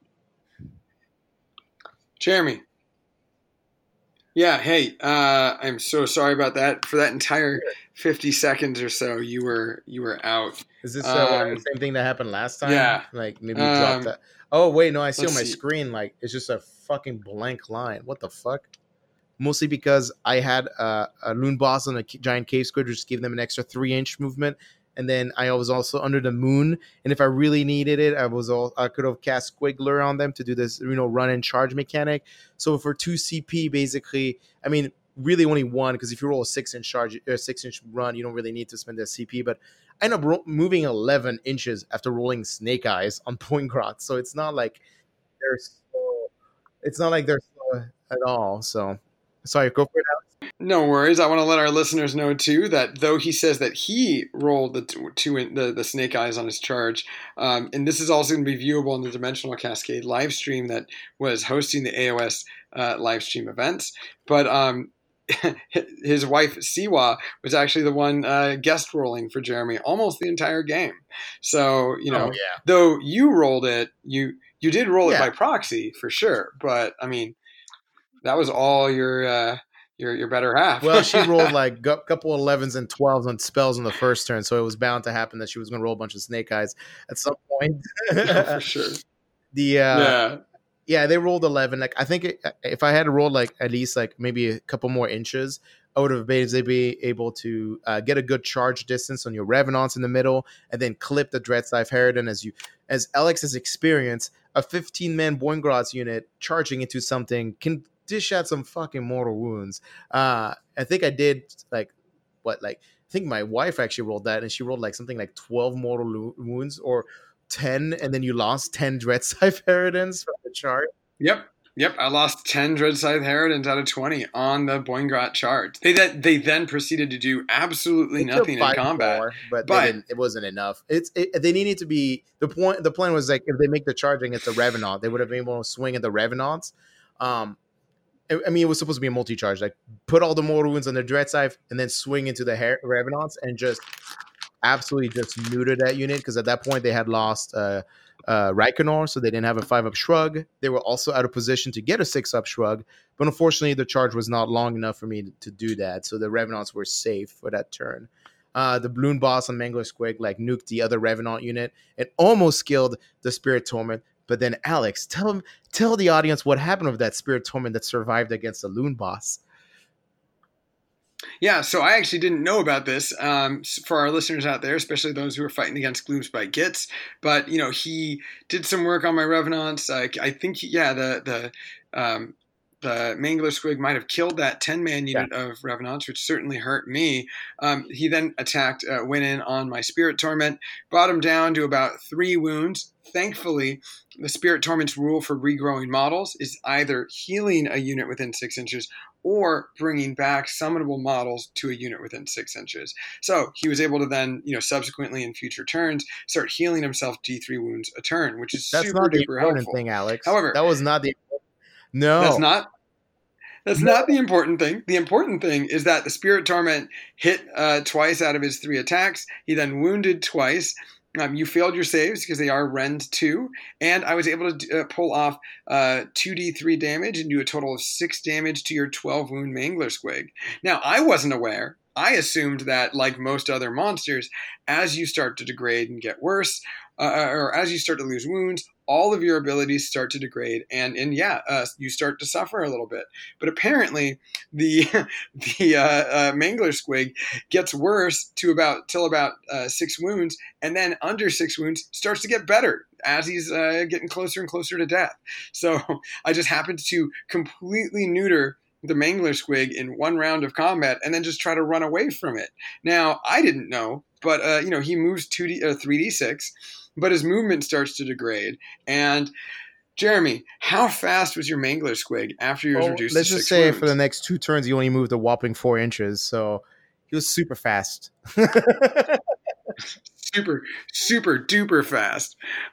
Jeremy. Yeah, hey, I'm so sorry about that. For that entire 50 seconds or so, you were out. Is this the same thing that happened last time? Yeah. Like maybe you dropped that. Oh wait, no, I see on my screen like it's just a fucking blank line. What the fuck? Mostly because I had a Loon Boss on a Giant Cave Squid, which gave them an extra 3-inch movement. And then I was also under the moon, and if I really needed it, I could have cast Squiggler on them to do this, run and charge mechanic. So for 2 CP, basically, I mean, really only 1, because if you roll a 6-inch charge or 6-inch run, you don't really need to spend that CP. But I end up moving 11 inches after rolling Snake Eyes on Boingrot, so it's not like they're slow at all. So sorry, go for it, Alex. No worries. I want to let our listeners know too that though he says that he rolled the Snake Eyes on his charge, and this is also going to be viewable in the Dimensional Cascade live stream that was hosting the AOS live stream events. But his wife Siwa was actually the one guest rolling for Jeremy almost the entire game. So though you rolled it, you did roll it by proxy for sure. But I mean, That was all your better half. Well, she rolled like a couple of 11s and 12s on spells on the first turn, so it was bound to happen that she was going to roll a bunch of snake eyes at some point. Oh, for sure. the Yeah. Yeah, they rolled 11. Like I think if I had to roll like at least like maybe a couple more inches, I would have been able to get a good charge distance on your Revenants in the middle, and then clip the Dreadscythe Harridan as Alex's experience. A 15-man Boingrots unit charging into something can dish out some fucking mortal wounds. I think I did I think my wife actually rolled that, and she rolled like something like 12 mortal wounds or 10, and then you lost 10 Dreadscythe Harridans from the chart. Yep. Yep. I lost 10 Dreadscythe Harridans out of 20 on the Boingrot chart. They then proceeded to do absolutely nothing in combat. More, but they didn't, it wasn't enough. They needed to be the point. The plan was like if they make the charge against the Revenant, they would have been able to swing at the Revenants. I mean, it was supposed to be a multi-charge. Like put all the mortal wounds on the Dreadscythe and then swing into the Revenants and just absolutely just neuter that unit, because at that point they had lost Reikenor, so they didn't have a 5-up shrug. They were also out of position to get a 6-up shrug, but unfortunately the charge was not long enough for me to do that, so the Revenants were safe for that turn. The Balloon Boss on Mangler Squig like nuked the other Revenant unit and almost killed the Spirit Torment. But then Alex, tell the audience what happened with that Spirit Torment that survived against the Loon Boss. Yeah, so I actually didn't know about this for our listeners out there, especially those who are fighting against Gloomspite Gitz. But he did some work on my Revenants. I think the Mangler Squig might have killed that 10-man unit of Revenants, which certainly hurt me. He then went in on my Spirit Torment, brought him down to about 3 wounds. Thankfully, the Spirit Torment's rule for regrowing models is either healing a unit within 6 inches or bringing back summonable models to a unit within 6 inches. So he was able to then, subsequently in future turns, start healing himself D3 wounds a turn, which is super duper helpful. Thing, Alex. However, that was not the no. That's not the important thing. The important thing is that the Spirit Torment hit twice out of his 3 attacks. He then wounded twice. You failed your saves because they are rend 2, and I was able to pull off 2d3 damage and do a total of 6 damage to your 12 wound Mangler Squig. Now, I wasn't aware. I assumed that, like most other monsters, as you start to degrade and get worse, or as you start to lose wounds, all of your abilities start to degrade, and you start to suffer a little bit. But apparently, the Mangler Squig gets worse till about 6 wounds, and then under 6 wounds starts to get better as he's getting closer and closer to death. So I just happened to completely neuter the Mangler Squig in 1 round of combat and then just try to run away from it. Now, I didn't know, but he moves 3d6, but his movement starts to degrade. And Jeremy, how fast was your Mangler Squig after he was reduced to 6 wounds? Let's just say for the next 2 turns, he only moved a whopping 4 inches, so he was super fast. Super, super duper fast.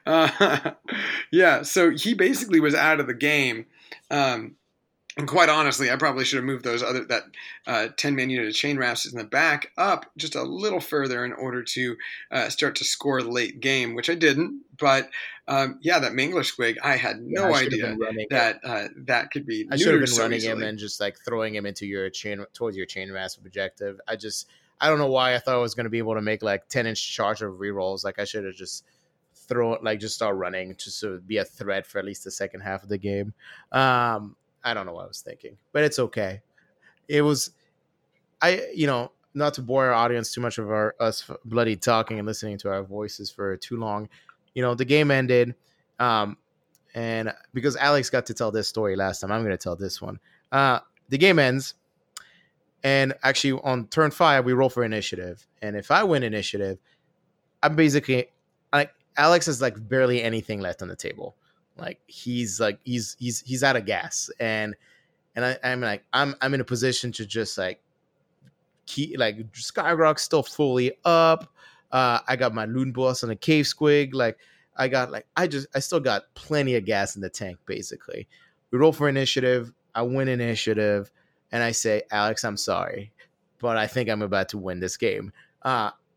So he basically was out of the game. And quite honestly, I probably should have moved that 10-man unit of Chain Rasps in the back up just a little further in order to start to score the late game, which I didn't. But that Mangler Squig, I had no idea that could be. I should have been running him and just like throwing him into towards your Chain Rasp objective. I don't know why I thought I was going to be able to make like 10-inch charge of rerolls. Like I should have just just start running just to be a threat for at least the second half of the game. I don't know what I was thinking, but it's okay. It was, not to bore our audience too much of us bloody talking and listening to our voices for too long. The game ended, and because Alex got to tell this story last time, I'm going to tell this one. The game ends, and actually on turn 5, we roll for initiative. And if I win initiative, I'm basically Alex has like barely anything left on the table. Like he's out of gas, and I'm in a position to just like keep like Skyrock's still fully up. I got my Loon Boss on a Cave Squig. Like I still got plenty of gas in the tank. Basically, we roll for initiative. I win initiative, and I say, Alex, I'm sorry, but I think I'm about to win this game. And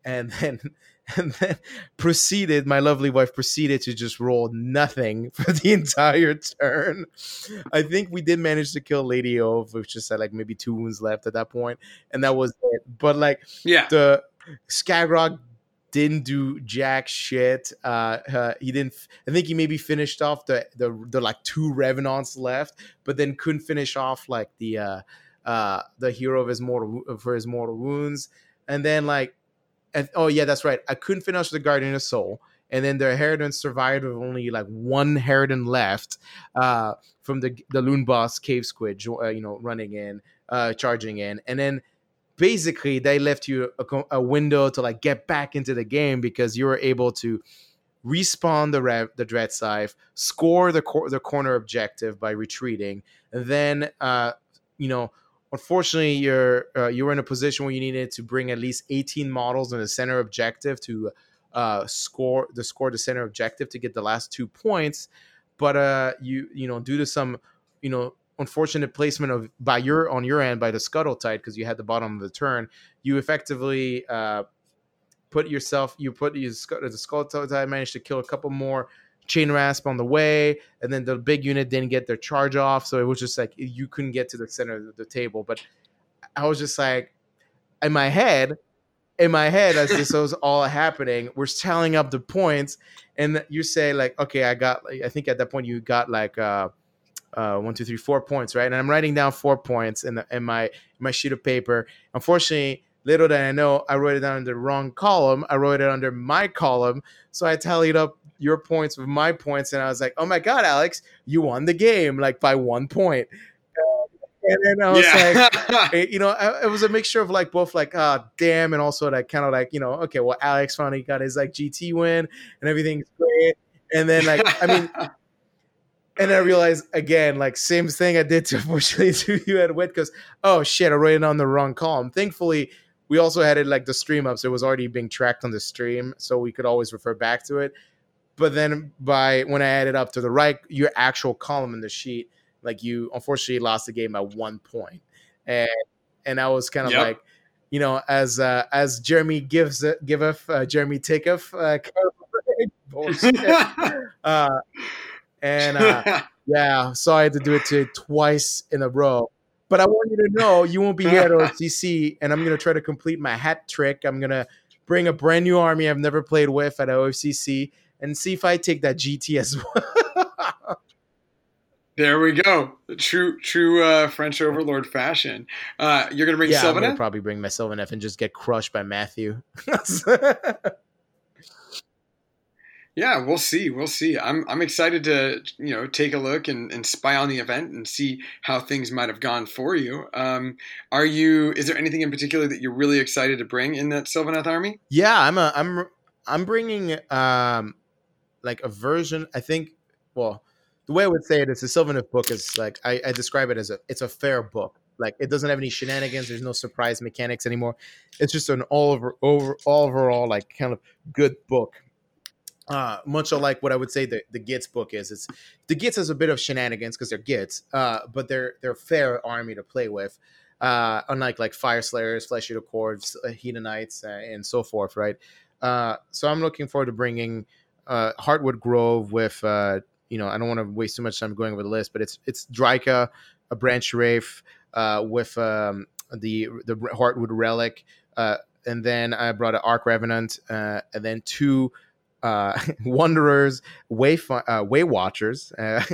and then and then my lovely wife proceeded to just roll nothing for the entire turn. I think we did manage to kill Lady Ove, which just had like maybe 2 wounds left at that point, and that was it. But like Yeah. the Skagrok didn't do jack shit. He didn't. I think he maybe finished off the like 2 Revenants left, but then couldn't finish off like the hero of his mortal wounds, and then like. And, oh yeah, that's right. I couldn't finish the Guardian of Soul, and then the Harridan survived with only like 1 Harridan left from the Loon Boss Cave Squid, running in, charging in, and then basically they left you a window to like get back into the game because you were able to respawn the Dread Scythe, score the corner objective by retreating, and then unfortunately, you were in a position where you needed to bring at least 18 models in the center objective to score the center objective to get the last 2 points. But due to some unfortunate placement of on your end by the Scuttle Tide, because you had the bottom of the turn, you effectively the Scuttle Tide managed to kill a couple more Chain Rasp on the way, and then the big unit didn't get their charge off, so it was just like you couldn't get to the center of the table. But I was just like, in my head, as this was all happening, we're tallying up the points, and you say like, okay, I think at that point you got like 1, 2, 3, 4 points, right? And I'm writing down 4 points in my sheet of paper. Unfortunately, little did I know, I wrote it down in the wrong column. I wrote it under my column, so I tallied up your points with my points, and I was like, "Oh my god, Alex, you won the game like by 1 point." And then I was like, it was a mixture of like both like, damn, and also like kind of like, okay, well, Alex finally got his like GT win and everything's great. And then like, I mean, and I realized again, like same thing I did to unfortunately to you at Wit, because oh shit, I wrote it on the wrong column. Thankfully, we also had it like the stream up, so it was already being tracked on the stream, so we could always refer back to it. But then when I added up to the right, your actual column in the sheet, like you unfortunately lost the game by 1 point. And I was kind of like, as Jeremy giveth, Jeremy taketh, bullshit. Yeah, so I had to do it to twice in a row. But I want you to know you won't be here at OFCC, and I'm going to try to complete my hat trick. I'm going to bring a brand new army I've never played with at OFCC and see if I take that GT as well. There we go. True French overlord fashion. You're going to bring Sylvaneth? I'm going to probably bring my Sylvaneth and just get crushed by Matthew. Yeah, we'll see. I'm excited to take a look and spy on the event and see how things might have gone for you. Is there anything in particular that you're really excited to bring in that Sylvaneth army? Yeah, I'm bringing like a version. I think, well, the way I would say it is the Sylvaneth book is like I describe it as it's a fair book. Like it doesn't have any shenanigans. There's no surprise mechanics anymore. It's just an overall like kind of good book. Much like what I would say the Gitz book is. It's the Gitz has a bit of shenanigans because they're Gitz, but they're fair army to play with. Unlike like Fire Slayers, Flesh Eater Cords, Hedonites, and so forth, right? So I'm looking forward to bringing Heartwood Grove with I don't want to waste too much time going over the list, but it's Dryka, a Branch Wraith with the Heartwood Relic, and then I brought an Arc Revenant, and then 2 Wanderers, Way Watchers.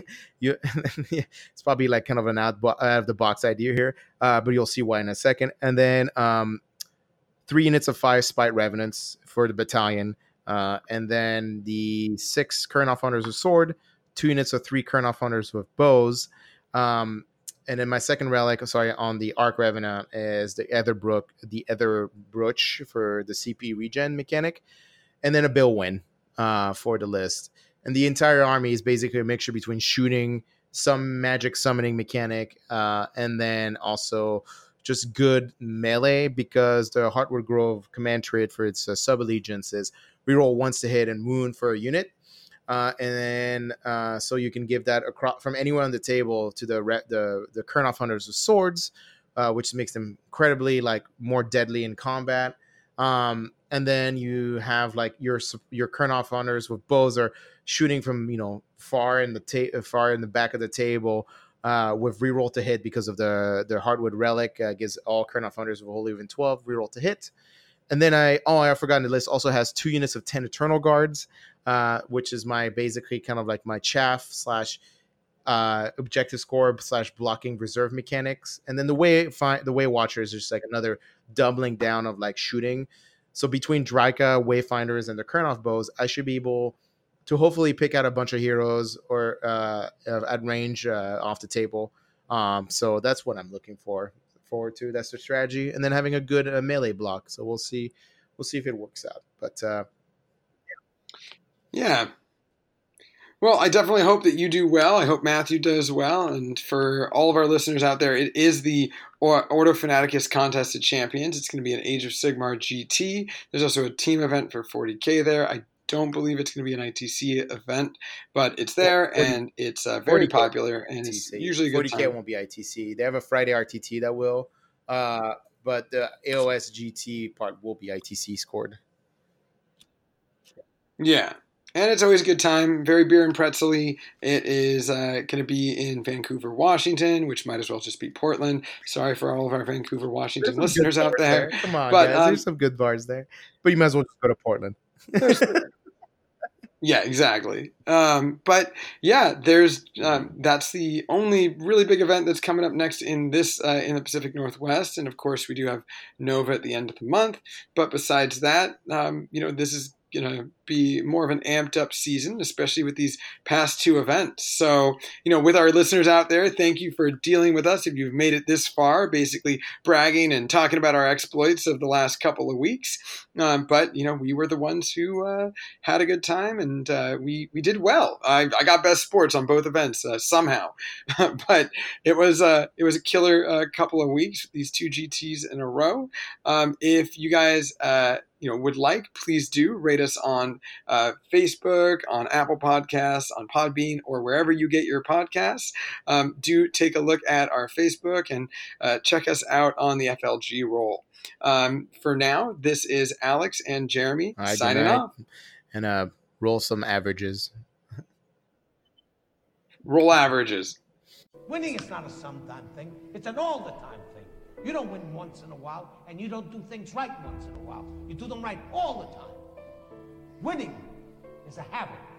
It's probably like kind of an out of the box idea here, but you'll see why in a second. And then 3 units of 5 Spite Revenants for the battalion, and then the 6 Kurnoth Hunters with Sword, 2 units of 3 Kurnoth Hunters with bows. And then my second relic, on the Arc Revenant is the Ether Brooch for the CP regen mechanic, and then a Billwyn for the list. And the entire army is basically a mixture between shooting, some magic summoning mechanic, and then also just good melee, because the Heartwood Grove command trait for its sub-allegiance is reroll once to hit and wound for a unit. And then so you can give that across from anywhere on the table to the Kurnoth Hunters with swords, which makes them incredibly like more deadly in combat. And and then you have like your Kurnoff hunters with bows are shooting from far in the back of the table with reroll to hit because of the hardwood relic. Gives all Kurnoff hunters with Holy Even 12 reroll to hit. And then I forgot, the list also has 2 units of 10 Eternal Guards, which is my basically kind of like my chaff slash objective score slash blocking reserve mechanics. And then the way Watchers is just like another doubling down of like shooting. So between Draika, Wayfinders, and the Kurnoff bows, I should be able to hopefully pick out a bunch of heroes or at range off the table. So that's what I'm looking forward to. That's the strategy, and then having a good melee block. So we'll see if it works out. But yeah. Well, I definitely hope that you do well. I hope Matthew does well. And for all of our listeners out there, it is the Ordo Fanaticus Contest of Champions. It's going to be an Age of Sigmar GT. There's also a team event for 40K there. I don't believe it's going to be an ITC event, but it's there, and it's very popular, and it's usually a good 40K time. Won't be ITC. They have a Friday RTT that will, but the AOS GT part will be ITC scored. Yeah. And it's always a good time. Very beer and pretzel-y. It is going to be in Vancouver, Washington, which might as well just be Portland. Sorry for all of our Vancouver, Washington listeners out there. Come on, guys. There's some good bars there. But you might as well just go to Portland. Yeah, exactly. But yeah, there's that's the only really big event that's coming up next in this in the Pacific Northwest, and of course we do have Nova at the end of the month. But besides that, this is going to be more of an amped up season, especially with these past 2 events. So, with our listeners out there, thank you for dealing with us if you've made it this far, basically bragging and talking about our exploits of the last couple of weeks. But, we were the ones who had a good time, and we did well. I got best sports on both events somehow. But it was a killer couple of weeks, these 2 GTs in a row. If you guys would like, please do rate us on Facebook, on Apple Podcasts, on Podbean, or wherever you get your podcasts. Do take a look at our Facebook and check us out on the FLG roll. For now, this is Alex and Jeremy signing off. And roll some averages. Roll averages. Winning is not a sometime thing. It's an all-the-time thing. You don't win once in a while, and you don't do things right once in a while. You do them right all the time. Winning is a habit.